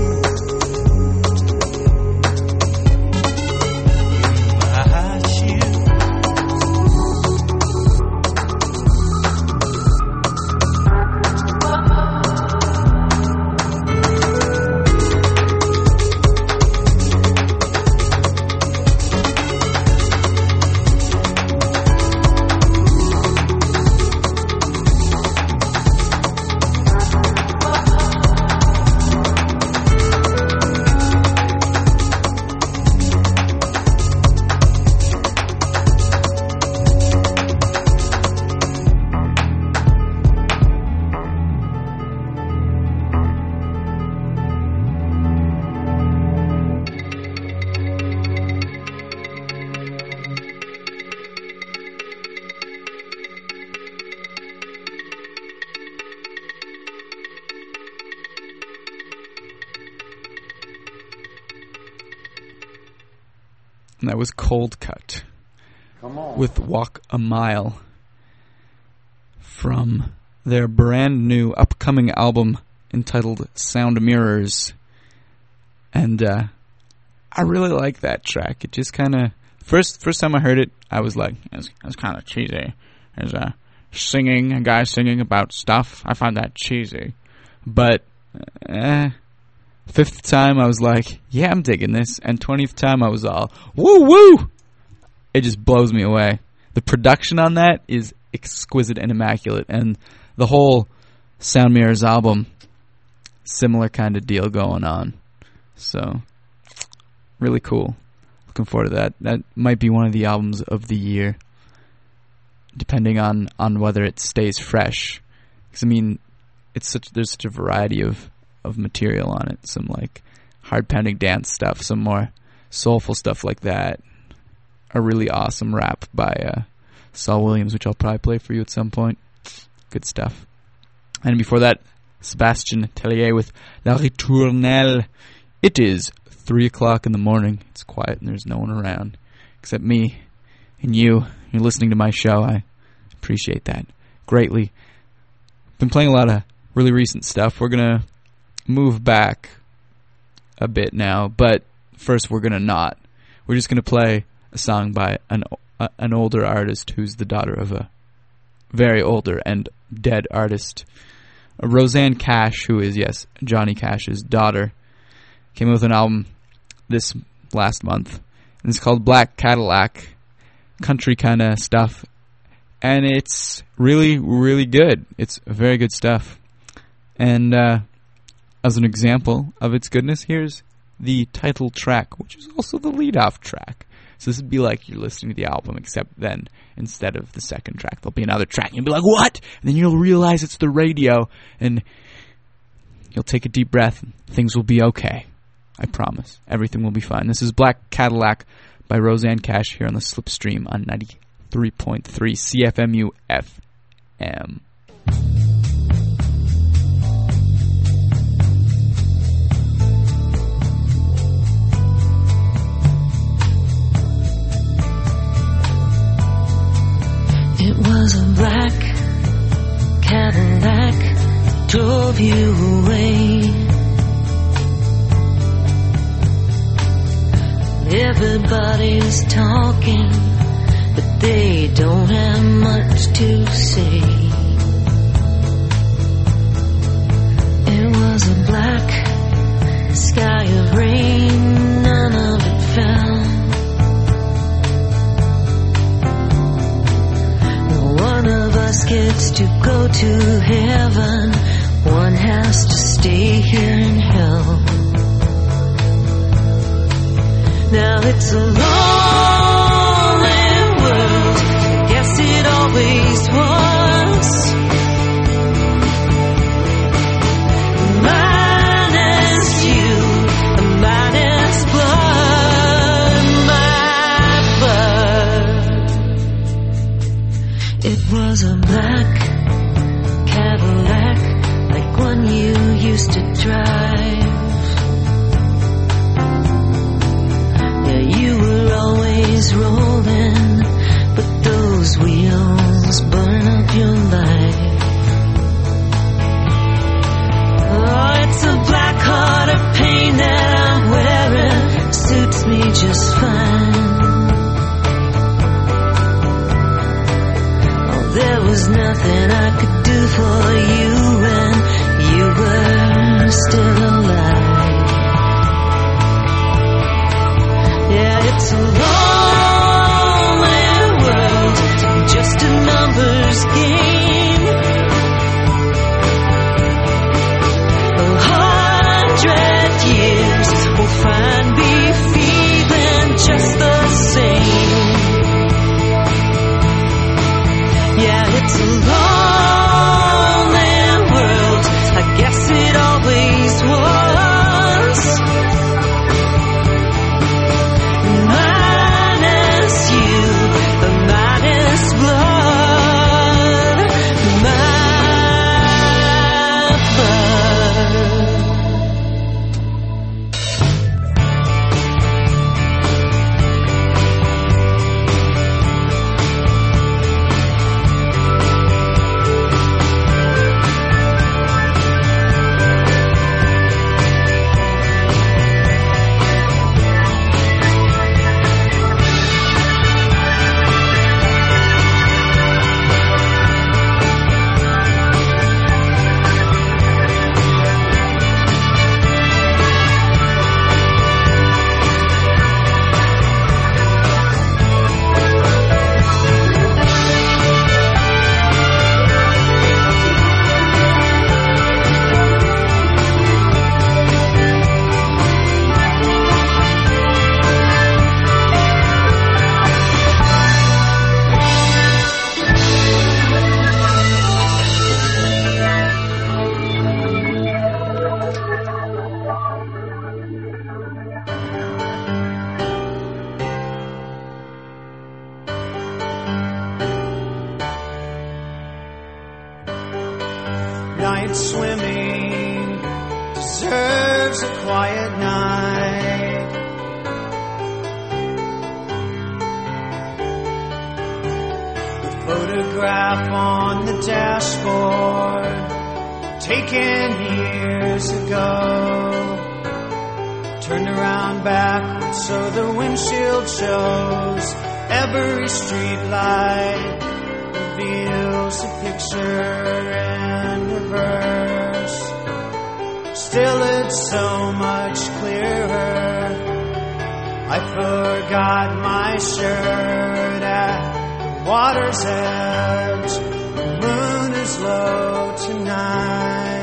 Speaker 1: And that was Cold Cut with Walk a Mile from their brand new upcoming album entitled Sound Mirrors. And I really like that track. It just kind of... First time I heard it, I was like, it's kind of cheesy. There's a guy singing about stuff. I find that cheesy. But fifth time, I was like, yeah, I'm digging this. And 20th time, I was all, woo! It just blows me away. The production on that is exquisite and immaculate. And the whole Sound Mirrors album, similar kind of deal going on. So, really cool. Looking forward to that. That might be one of the albums of the year, depending on whether it stays fresh. Because, I mean, there's such a variety of material on it. Some, like, hard-pounding dance stuff, some more soulful stuff like that. A really awesome rap by Saul Williams, which I'll probably play for you at some point. Good stuff. And before that, Sebastian Tellier with La Ritournelle. It is 3 o'clock in the morning. It's quiet and there's no one around except me and you. You're listening to my show. I appreciate that greatly. Been playing a lot of really recent stuff. We're going to move back a bit now, but first we're going to not. We're just going to play a song by an older artist who's the daughter of a very older and dead artist. Rosanne Cash, who is, yes, Johnny Cash's daughter, came out with an album this last month, and it's called Black Cadillac, country kind of stuff, and it's really, really good. It's very good stuff. And as an example of its goodness, here's the title track, which is also the lead-off track. So this would be like you're listening to the album, except then, instead of the second track, there'll be another track, and you'll be like, what? And then you'll realize it's the radio, and you'll take a deep breath, and things will be okay. I promise. Everything will be fine. This is Black Cadillac by Rosanne Cash here on the Slipstream on 93.3 CFMU FM.
Speaker 5: It was a black Cadillac, drove you away. Everybody's talking, but they don't have much to say. It was a black sky of rain, none of it fell. One of us gets to go to heaven, one has to stay here in hell. Now it's a lonely world, I guess it always was. Minus you, minus blood, my blood. It was a black Cadillac, like one you used to drive. You were always rolling, but those wheels burn up your life. Oh, it's a black heart of pain that I'm wearing, suits me just fine. Oh, there was nothing I could do for you when you were still alive. Yeah, it's a lonely world, just a numbers game. 100 years will find me feeling just the same. Yeah, it's a lonely world, I guess it always was. My
Speaker 16: Night swimming deserves a quiet night. The photograph on the dashboard, taken years ago, turned around backwards so the windshield shows. Every street light reveals a picture in reverse. Still it's so much clearer. I forgot my shirt at the water's edge. The moon is low tonight.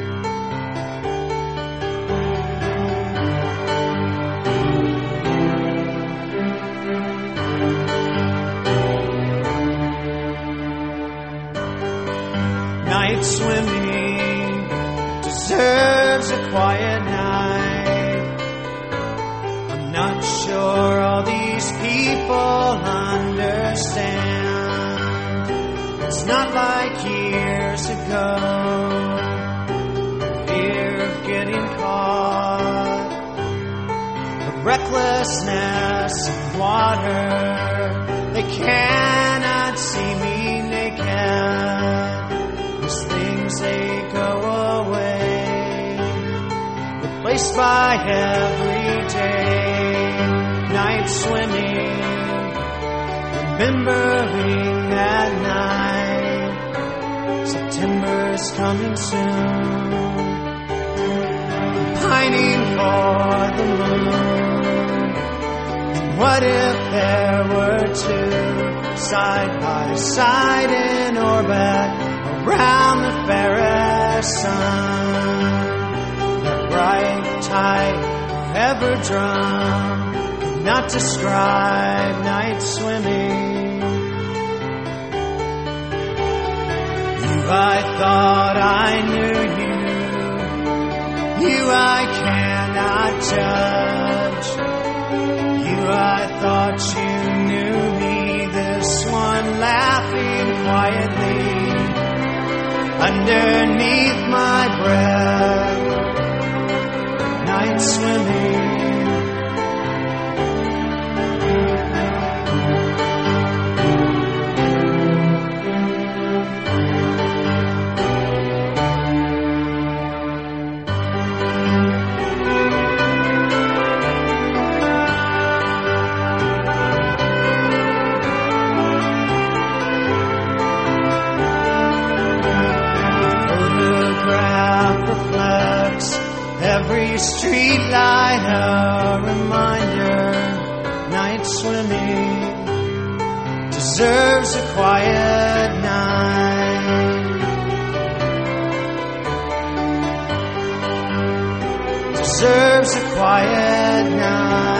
Speaker 16: Night swimming deserves a quiet night. I'm not sure all these people understand. It's not like years ago. Fear of getting caught, the recklessness of water. They cannot see me naked. These things, they go away, replaced by everyday. Night swimming, remembering that night. September's coming soon, pining for the moon. And what if there were two side by side in orbit around the fairest sun? That bright tide ever drum could not describe night swimming. You, I thought I knew you. You, I cannot judge. You, I thought you knew me. This one laughing quietly underneath my breath. Night swimming. Every street light a reminder. Night swimming deserves a quiet night. Deserves a quiet night.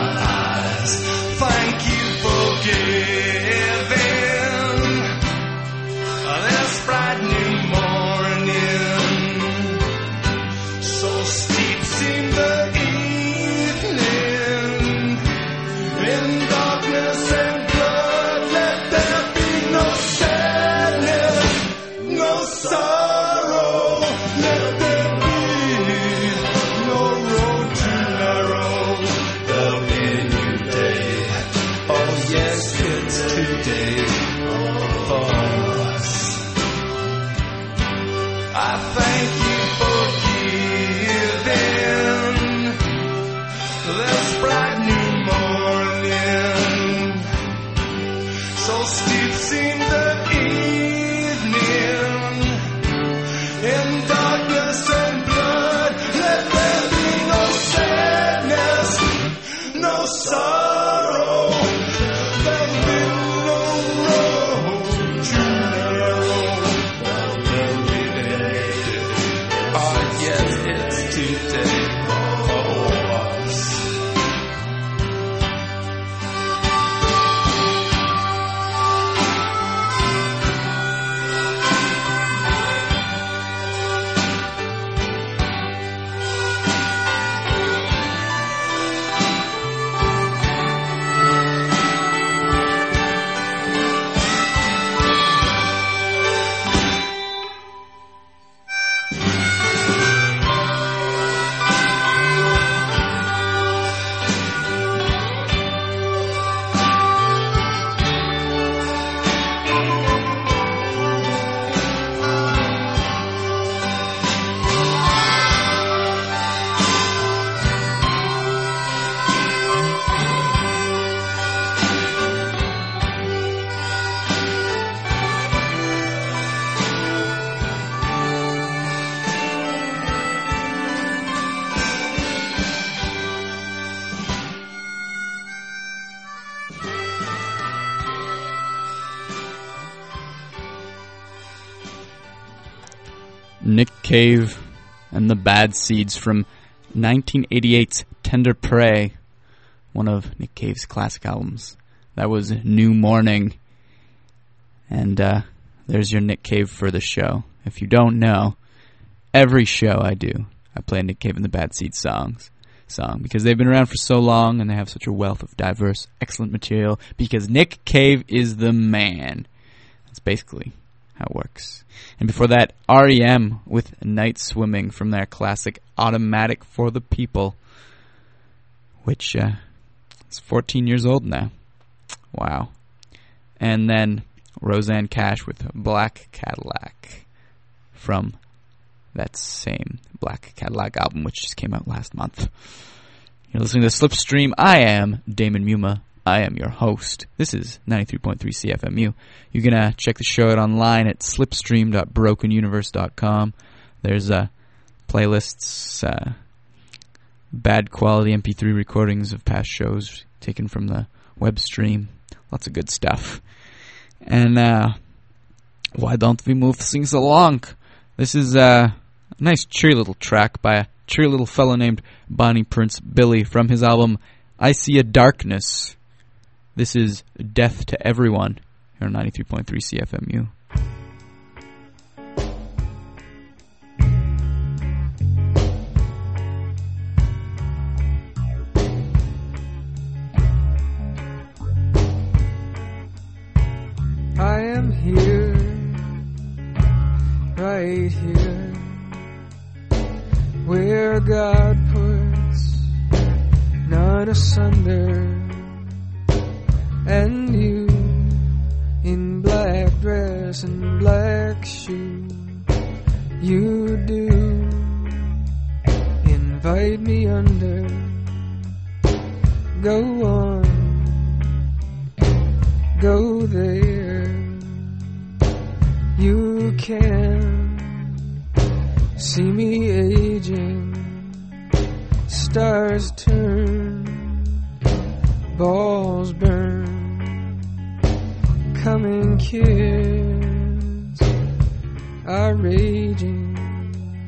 Speaker 17: eyes. Thank you for giving this bright new morning. So steep seemed the evening in darkness and blood. Let there be no sadness, no sorrow. Let there be no road too narrow. There'll be a new day. Oh yes, it's today for us. I thank you for giving this bright new morning. So steep seemed the evening in darkness and blood. Let there be no sadness, no sorrow. There'll be no road too narrow. There'll be a day. Oh yes, it's today for us.
Speaker 1: Nick Cave and the Bad Seeds from 1988's Tender Prey, one of Nick Cave's classic albums. That was New Morning. And there's your Nick Cave for the show. If you don't know, every show I do, I play a Nick Cave and the Bad Seeds song because they've been around for so long and they have such a wealth of diverse, excellent material because Nick Cave is the man. That's basically how it works. And before that, R.E.M. with Night Swimming from their classic Automatic for the People, which is 14 years old now. Wow. And then Rosanne Cash with Black Cadillac from that same Black Cadillac album, which just came out last month. You're listening to Slipstream. I am Damon Muma. I am your host. This is 93.3 CFMU. You can check the show out online at slipstream.brokenuniverse.com. There's playlists, bad quality MP3 recordings of past shows taken from the web stream. Lots of good stuff. And why don't we move things along? This is a nice cheery little track by a cheery little fellow named Bonnie Prince Billy from his album I See a Darkness. This is Death to Everyone here on 93.3 CFMU.
Speaker 18: I am here, right here, where God puts none asunder. And you, in black dress and black shoe, you do invite me under. Go on, go there. You can see me aging, stars turn, balls burn. Coming kids are raging.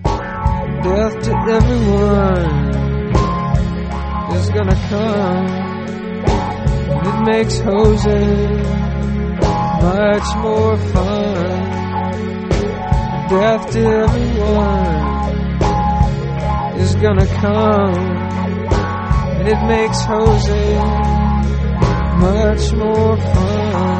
Speaker 18: Death to everyone is gonna come. makes Jose much more fun. Death to everyone is gonna come, and it makes Jose much more fun.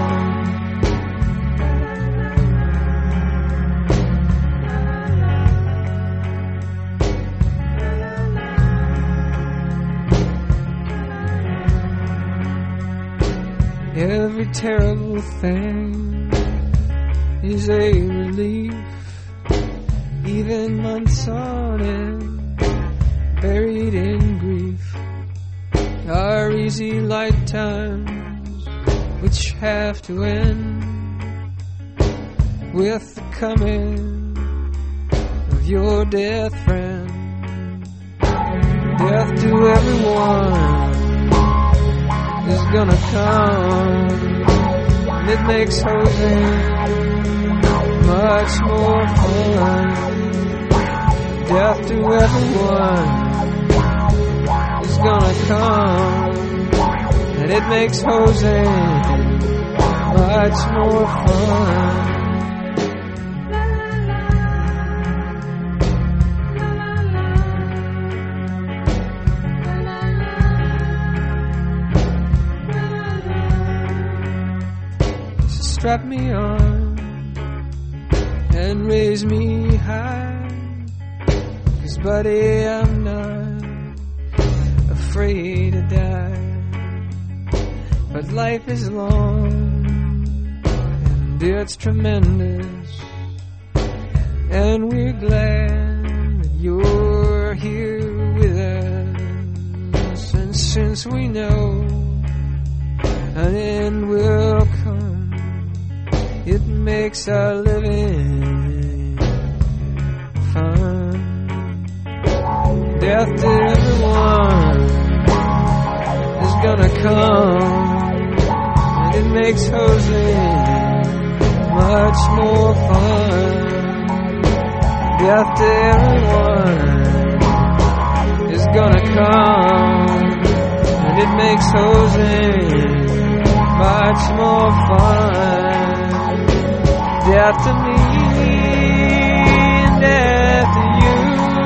Speaker 18: Every terrible thing is a relief. Even months on end, buried in grief, are easy lifetimes which have to end with the coming of your death friend. Death to everyone is gonna come, and it makes Jose much more fun. Death to everyone is gonna come, and it makes Jose much more fun. Strap me on and raise me high, 'cause buddy, I'm not afraid to die. But life is long and it's tremendous, and we're glad that you're here with us. And since we know an end will come, it makes our living fun. Death to everyone is gonna come, and it makes Jose much more fun. Death to everyone is gonna come, and it makes Jose much more fun. Death to me and death to you.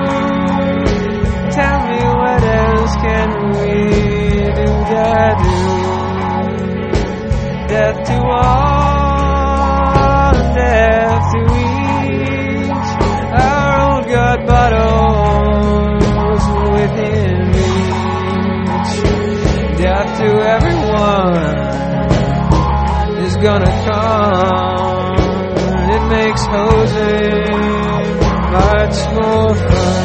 Speaker 18: Tell me what else can we do to do? Death to all, death to each. Our old God bottles within reach. Death to everyone is gonna come. It makes Jose much more fun.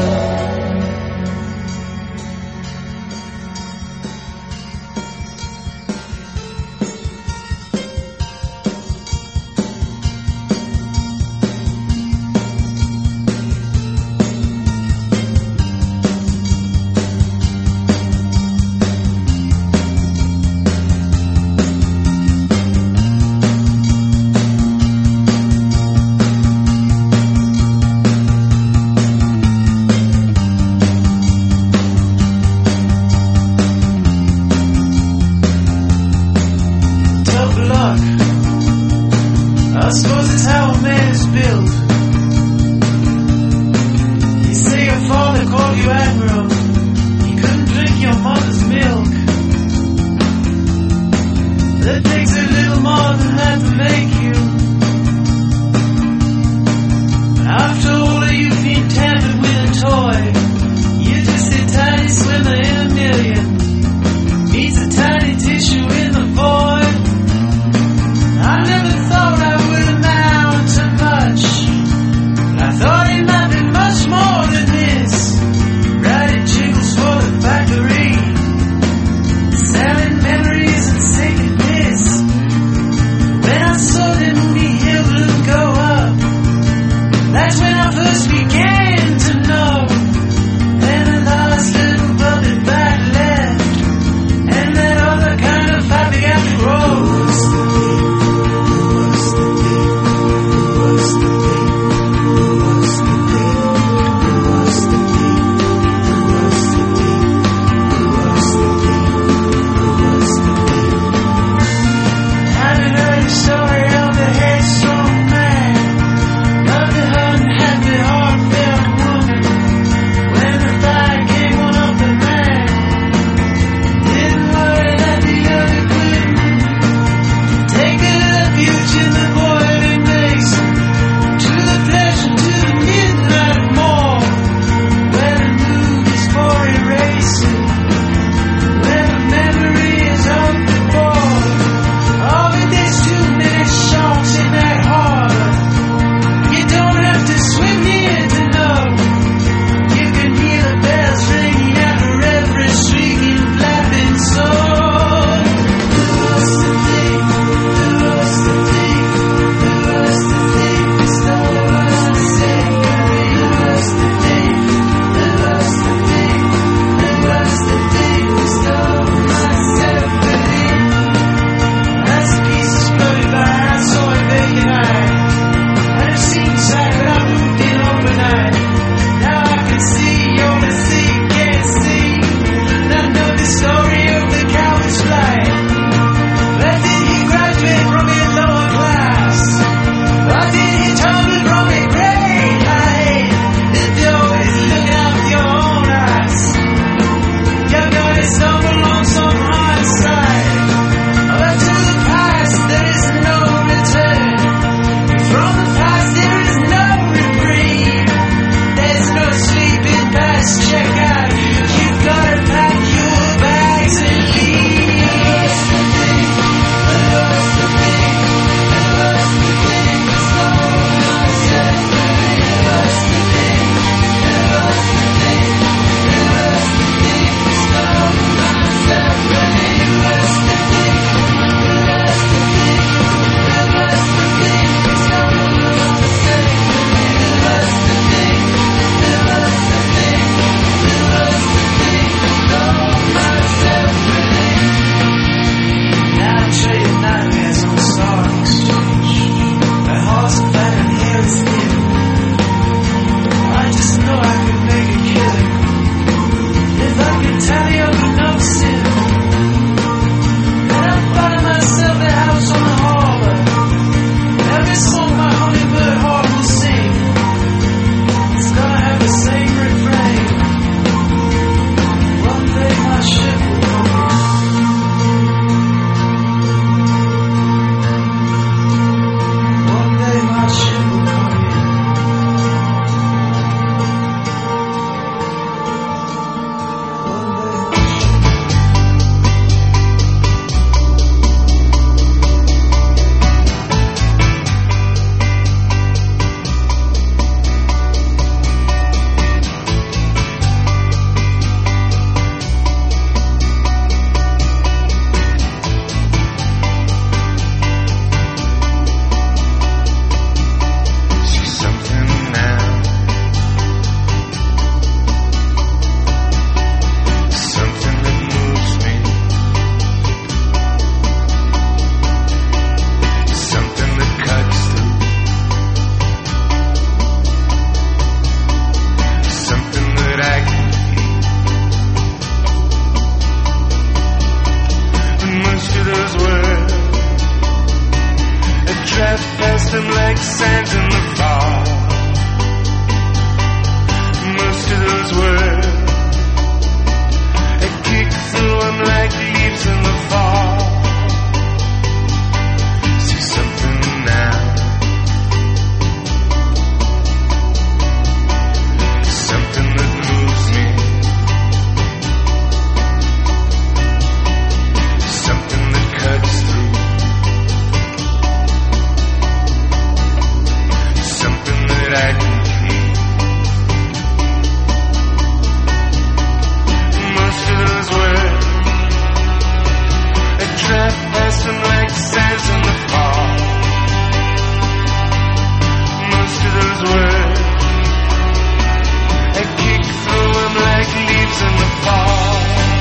Speaker 17: That's when I them like sands in the fall. Most of those words, I kick through them like leaves in the fall. See something now, something that moves me, something that cuts through, something that I can keep. Most of those words, I drive past them like sands in the fall. Most of those words, I kick through them like leaves in the fall.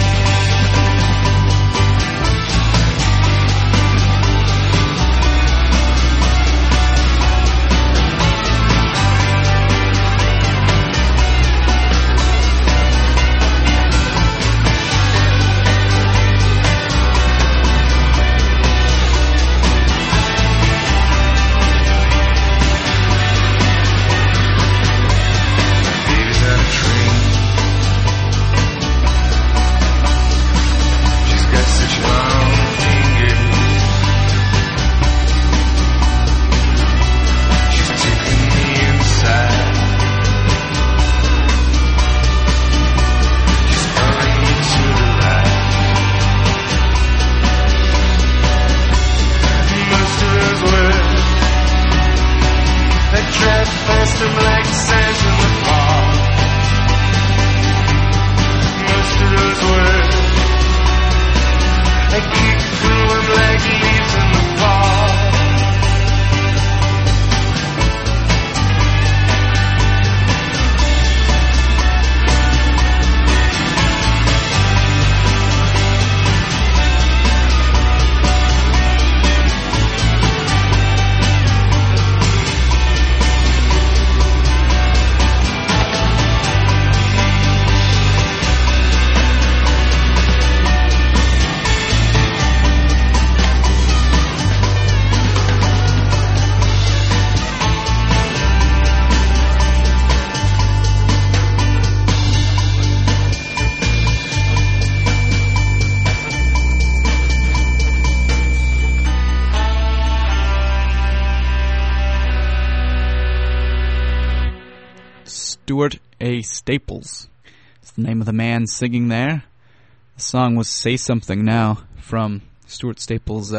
Speaker 1: Stuart A. Staples. It's the name of the man singing there. The song was Say Something Now from Stuart Staples'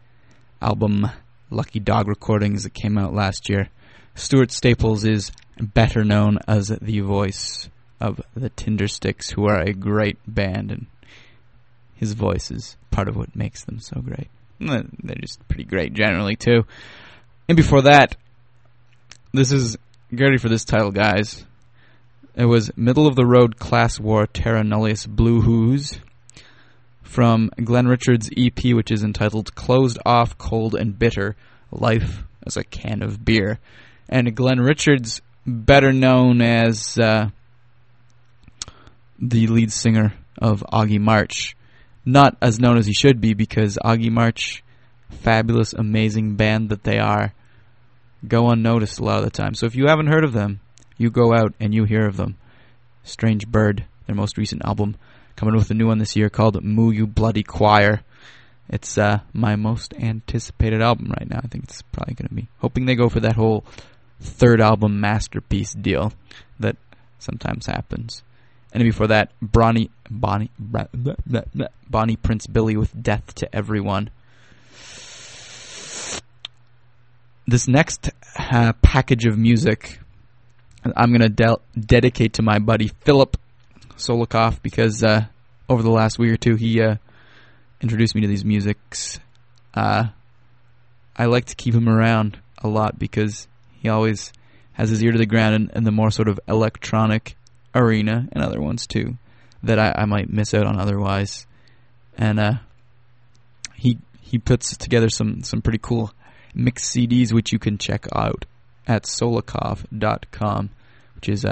Speaker 1: album Lucky Dog Recordings that came out last year. Stuart Staples is better known as the voice of the Tindersticks, who are a great band, and his voice is part of what makes them so great. They're just pretty great generally, too. And before that, this is... get ready for this title, guys. It was Middle of the Road Class War Terra Nullius Blue Who's from Glenn Richards' EP, which is entitled Closed Off, Cold and Bitter, Life as a Can of Beer. And Glenn Richards, better known as the lead singer of Augie March. Not as known as he should be, because Augie March, fabulous, amazing band that they are, go unnoticed a lot of the time. So if you haven't heard of them, you go out and you hear of them. Strange Bird, their most recent album, coming with a new one this year called Moo You Bloody Choir. It's my most anticipated album right now. I think it's probably going to be, hoping they go for that whole third album masterpiece deal that sometimes happens. And before that, Bonnie Prince Billy with Death to Everyone. This next package of music I'm going to dedicate to my buddy Philip Solokov, because over the last week or two he introduced me to these musics. I like to keep him around a lot because he always has his ear to the ground in the more sort of electronic arena, and other ones too that I might miss out on otherwise. And he puts together some pretty cool mixed CDs, which you can check out at solokov.com, which is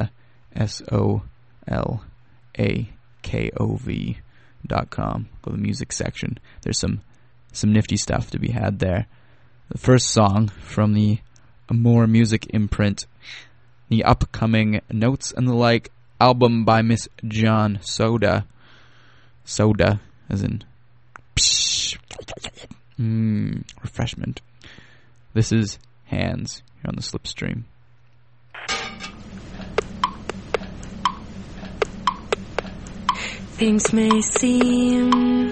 Speaker 1: SOLAKOV.com. Go to the music section. There's some nifty stuff to be had there. the first song from the More Music imprint, the upcoming Notes and the Like album by Miss John Soda. Soda, as in refreshment. This is Hands here on the Slipstream.
Speaker 5: Things may seem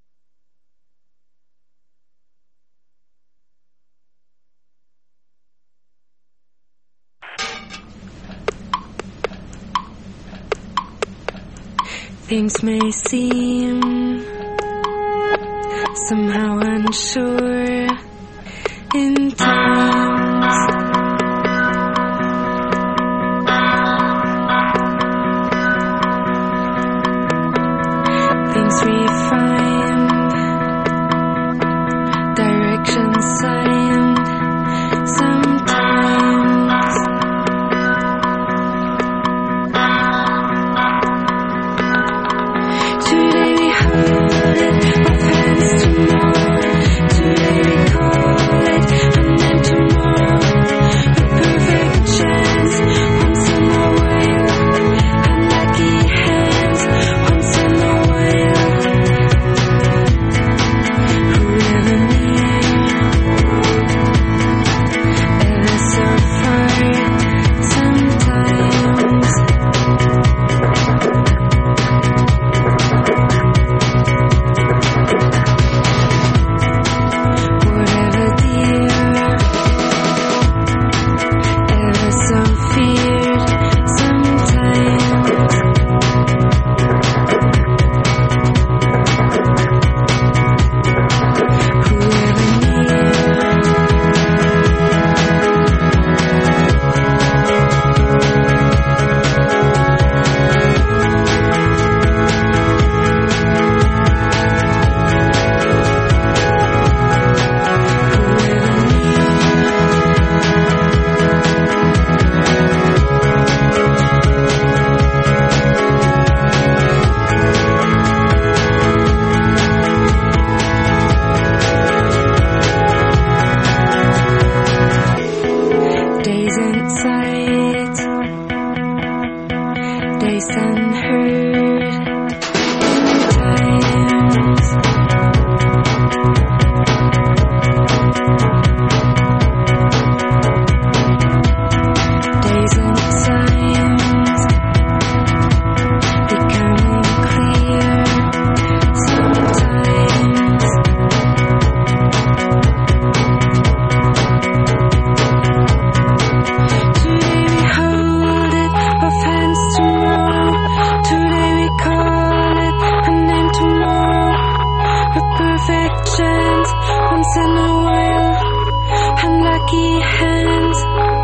Speaker 5: somehow unsure in times. Things refined, direction signed, sometimes. Today we hold it, our hands tomorrow. Today we call it, and then tomorrow, a perfect chance. Once in a while, unlucky hands. Once in a while, whoever near, ever so far, sometimes. Whatever dear, ever so feared, sometimes. Whoever near, days in sight, days unheard, times. Days and signs, becoming clear, sometimes. Today we hold it, our hands tomorrow. Today we call it, and then tomorrow, a perfect chance. Once in a while, unlucky hands.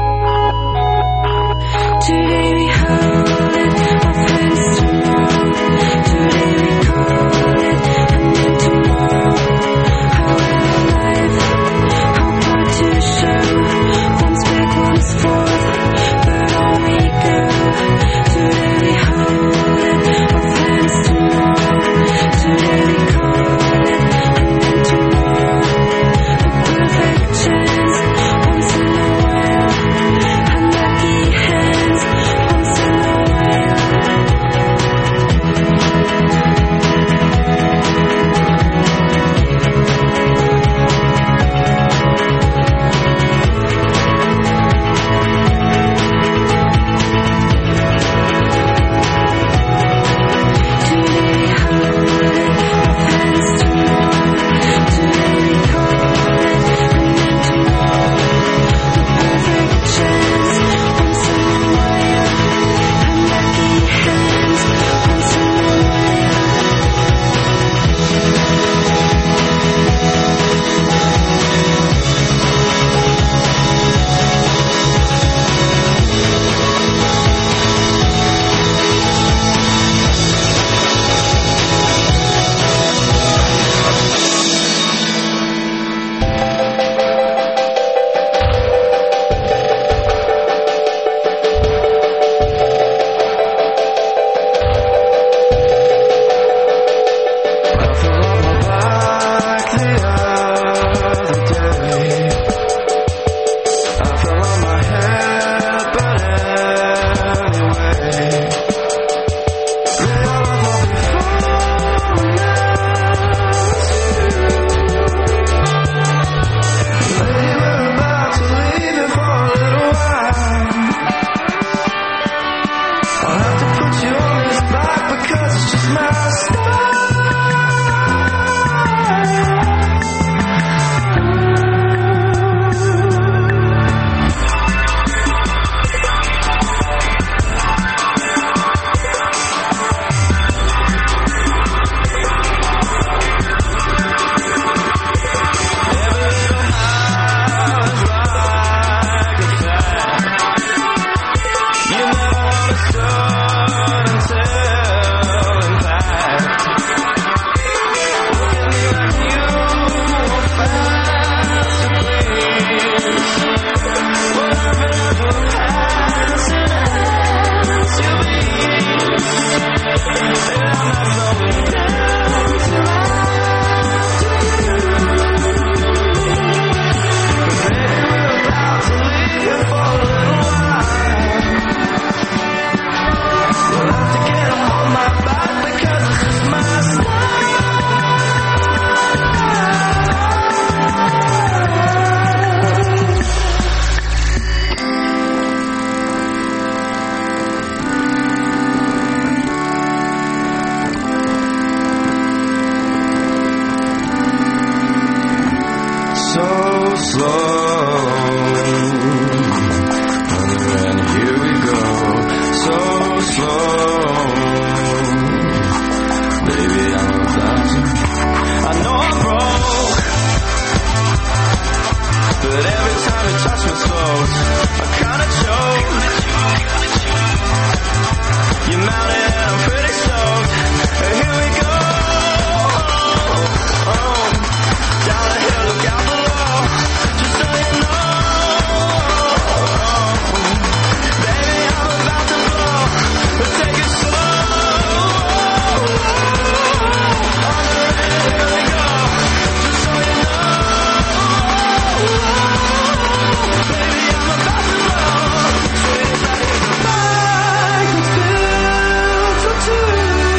Speaker 5: Today we hold it, our hands tomorrow. Today we call it, and then tomorrow, however life, how far to show. Once back, once forth, but on we go. Today we hold it, our hands tomorrow. Today we call it, and then tomorrow, a perfect chance. Once in a while,
Speaker 17: slow. And here we go, so slow. Baby, I'm about to. I know I'm broke, but every time you touch me close, I kinda choke. You're mounted and I'm pretty stoked. And here we go. Down the hill, look out below. Just so you know, baby, I'm about to blow. But take it slow. On the rain, here we go. Just so you know, baby, I'm about to blow. Sweet like a bike that's built for two.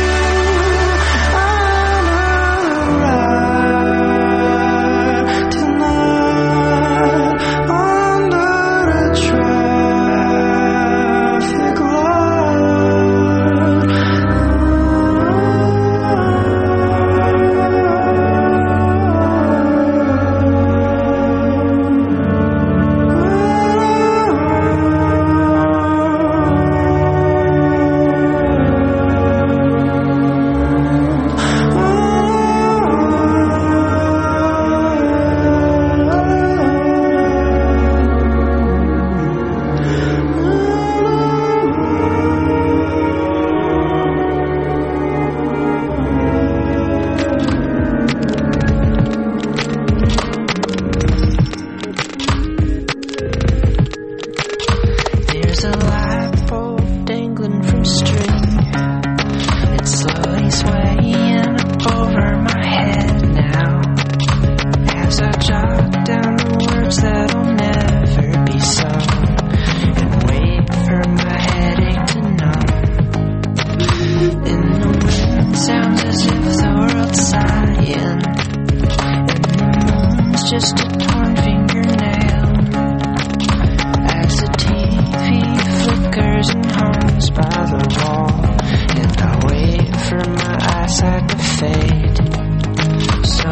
Speaker 19: There's a light bulb dangling from string. It's slowly swaying up over my head now, as I jot down the words that'll never be sung, and wait for my headache to numb. And the wind sounds as if the world's sighing, and the moon's just a torn fingernail, as the TV flickers and hums by the wall, and I wait for my eyesight to fade. So,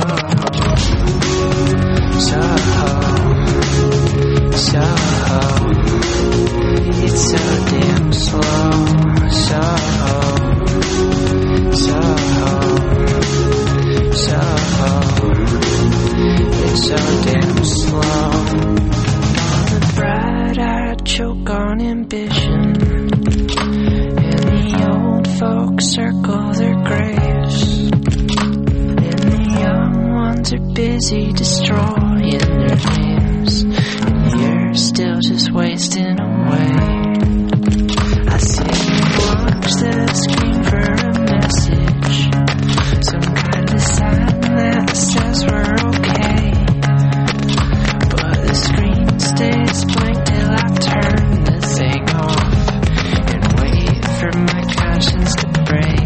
Speaker 19: it's so damn slow. So, it's so damn slow. On the bright-eyed choke on ambition, and the old folks circle their graves, and the young ones are busy destroying their names, and you're still just wasting away. I sit and watch the screen for a message, some kind of sign that says we're okay, but the screen stays blank till I turn the thing off and wait for my conscience to break.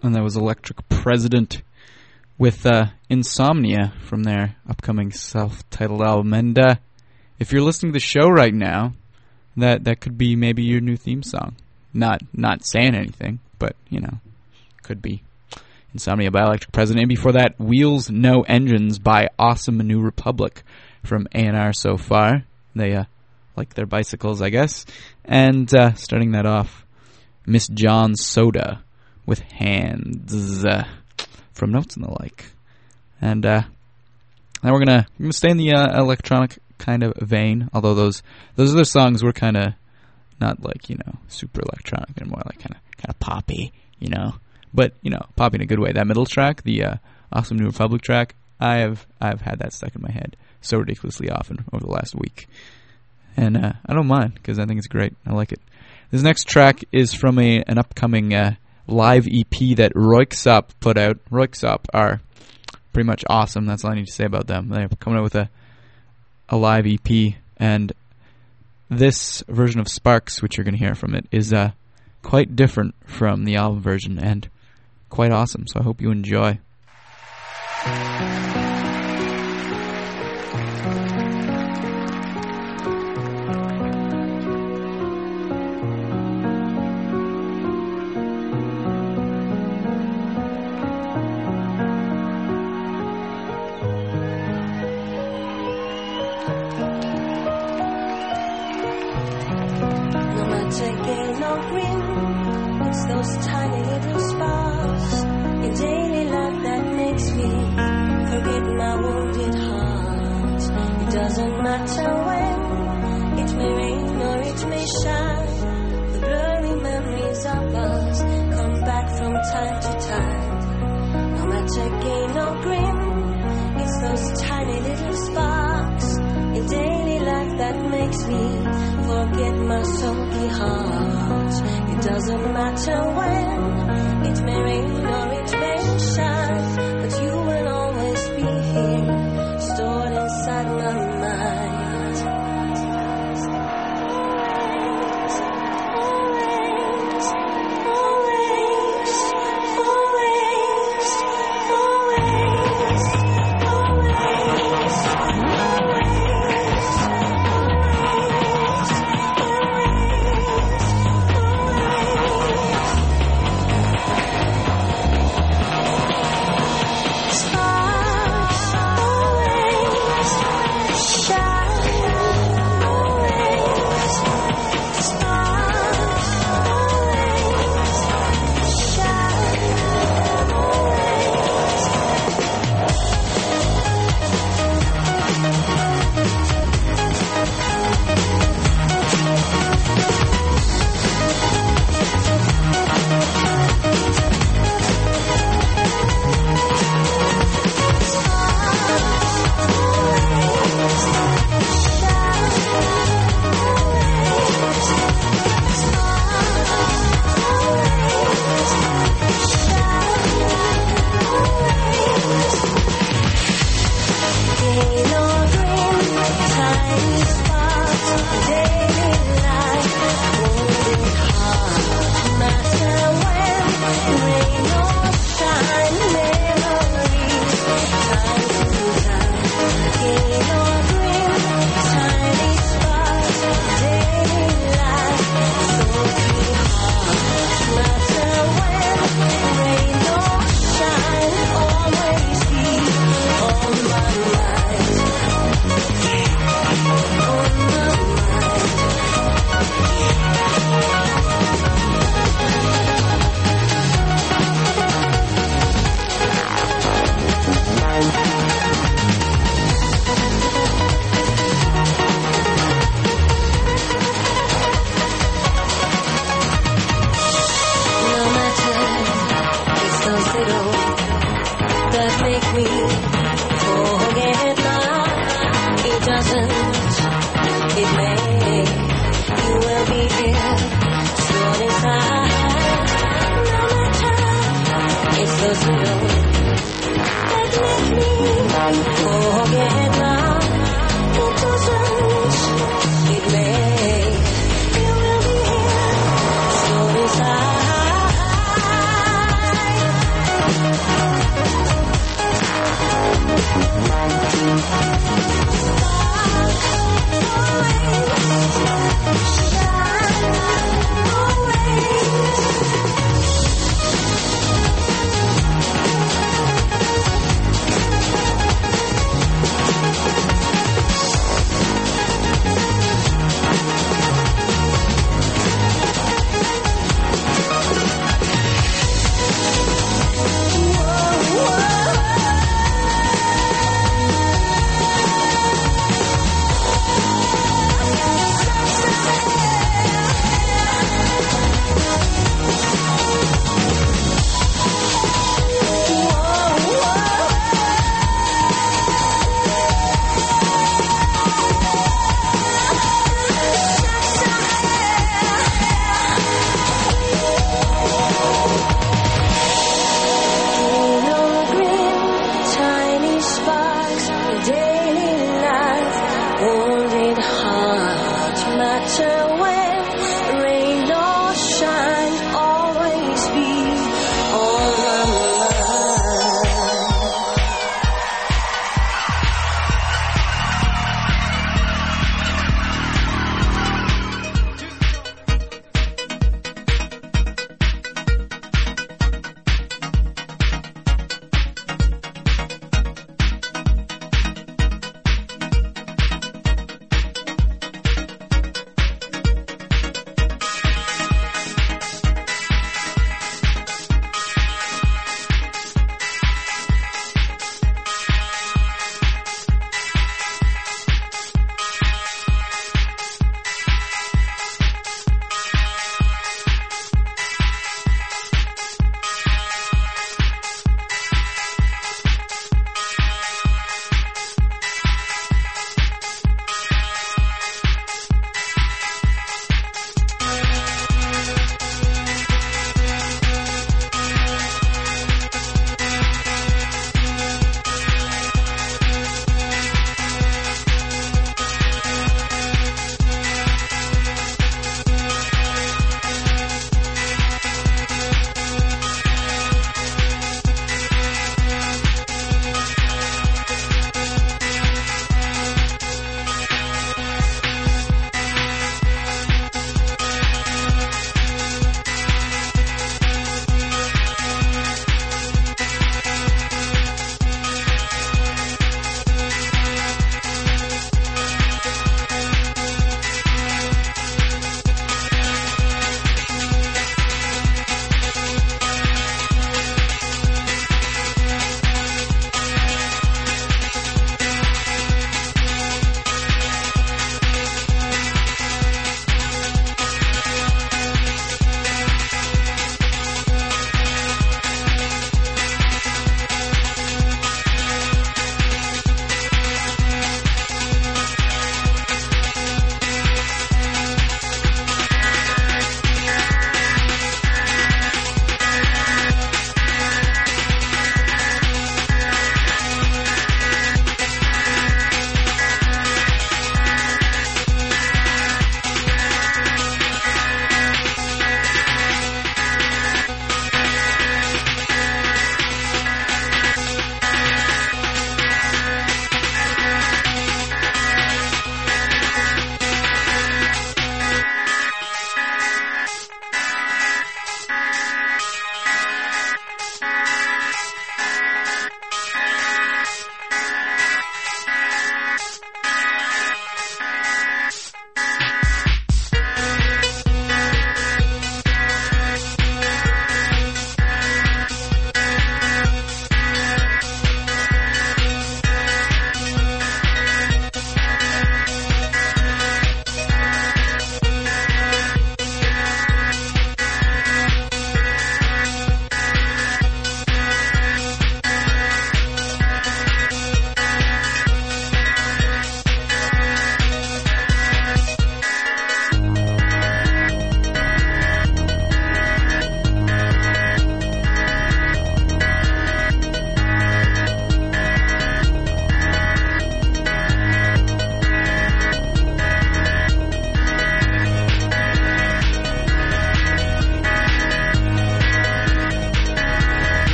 Speaker 1: And that was Electric President with Insomnia from their upcoming self-titled album. And if you're listening to the show right now, that could be maybe your new theme song. Not saying anything, but, could be. Insomnia by Electric President. And before that, Wheels No Engines by Awesome New Republic from A&R So Far. They like their bicycles, I guess. And starting that off, Miss John Soda with Hands from Notes and the Like. And now we're gonna stay in the electronic kind of vein, although those other songs were kind of not like, super electronic. They're more like kind of poppy, but poppy in a good way. That middle track, the Awesome New Republic track, I've had that stuck in my head so ridiculously often over the last week, and I don't mind because I think it's great. I like it. This next track is from an upcoming live EP that Roixop put out. Roixop are pretty much awesome. That's all I need to say about them. They're coming out with a live EP, and this version of Sparks, which you're going to hear from it, is quite different from the album version and quite awesome. So I hope you enjoy.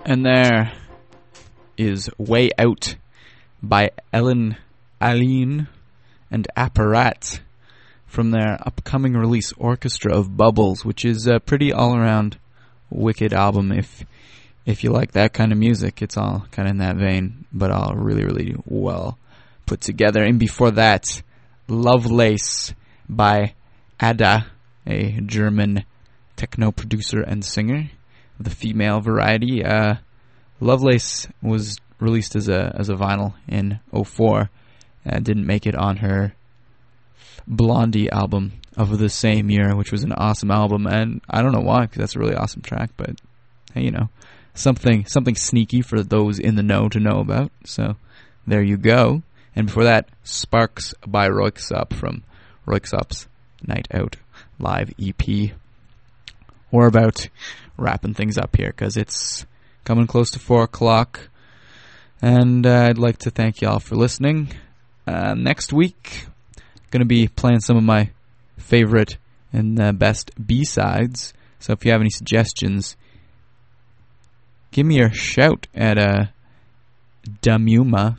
Speaker 1: And there is Way Out by Ellen Aline and Apparat from their upcoming release Orchestra of Bubbles, which is a pretty all-around wicked album. If you like that kind of music, it's all kind of in that vein, but all really, really well put together. And before that, Lovelace by Ada, a German techno producer and singer of the female variety. Lovelace was released as a vinyl in 2004 and didn't make it on her Blondie album of the same year, which was an awesome album, and I don't know why, because that's a really awesome track, but hey, you know, something sneaky for those in the know to know about. So there you go. And before that, Sparks by Röyksopp from Röyksopp's Night Out live EP. We're about wrapping things up here because it's coming close to 4 o'clock, and I'd like to thank y'all for listening. Next week, going to be playing some of my favorite and best B-sides. So if you have any suggestions, give me a shout at Damuma,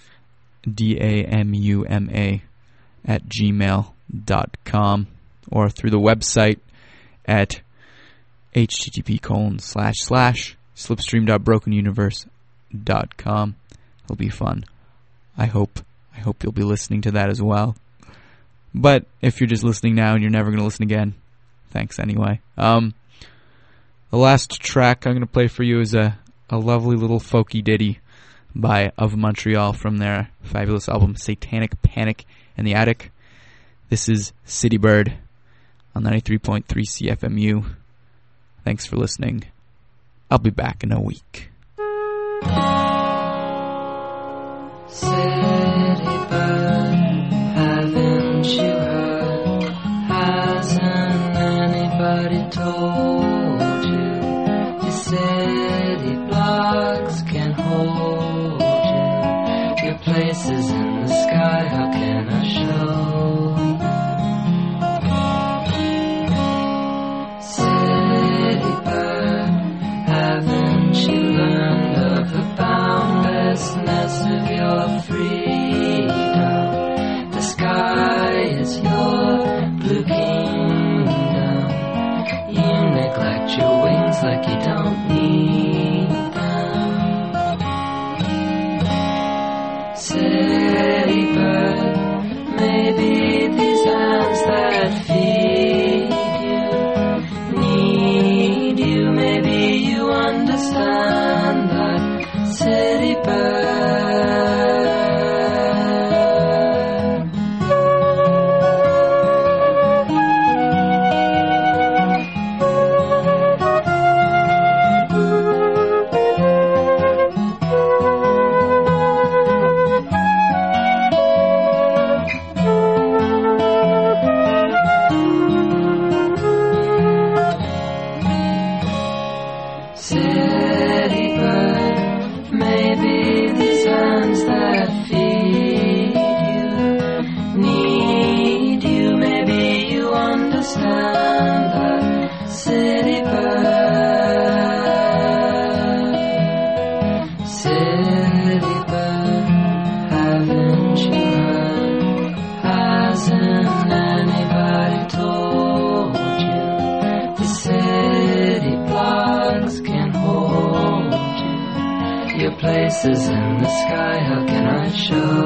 Speaker 1: Damuma, at gmail.com, or through the website at http://slipstream.brokenuniverse.com. It'll be fun. I hope you'll be listening to that as well. But if you're just listening now and you're never going to listen again, thanks anyway. The last track I'm going to play for you is a lovely little folky ditty by Of Montreal from their fabulous album Satanic Panic in the Attic. This is City Bird on 93.3 CFMU. Thanks for listening. I'll be back in a week.
Speaker 19: City bird, haven't you heard? Hasn't anybody told you? Your city blocks can hold you. Your place is in the sky, how can I show? City bird, haven't you learned of the boundlessness of your freedom? The sky is your blue kingdom. You neglect your wings like you don't need them. City bird, maybe these hands that feed you need you. Maybe you understand that. City bird. City bird, maybe these hands that feed you need you. Maybe you understand that. City bird, city bird, haven't you heard? Hasn't anybody told you? The city blocks can hold you. Your place is in the sky, how can I show?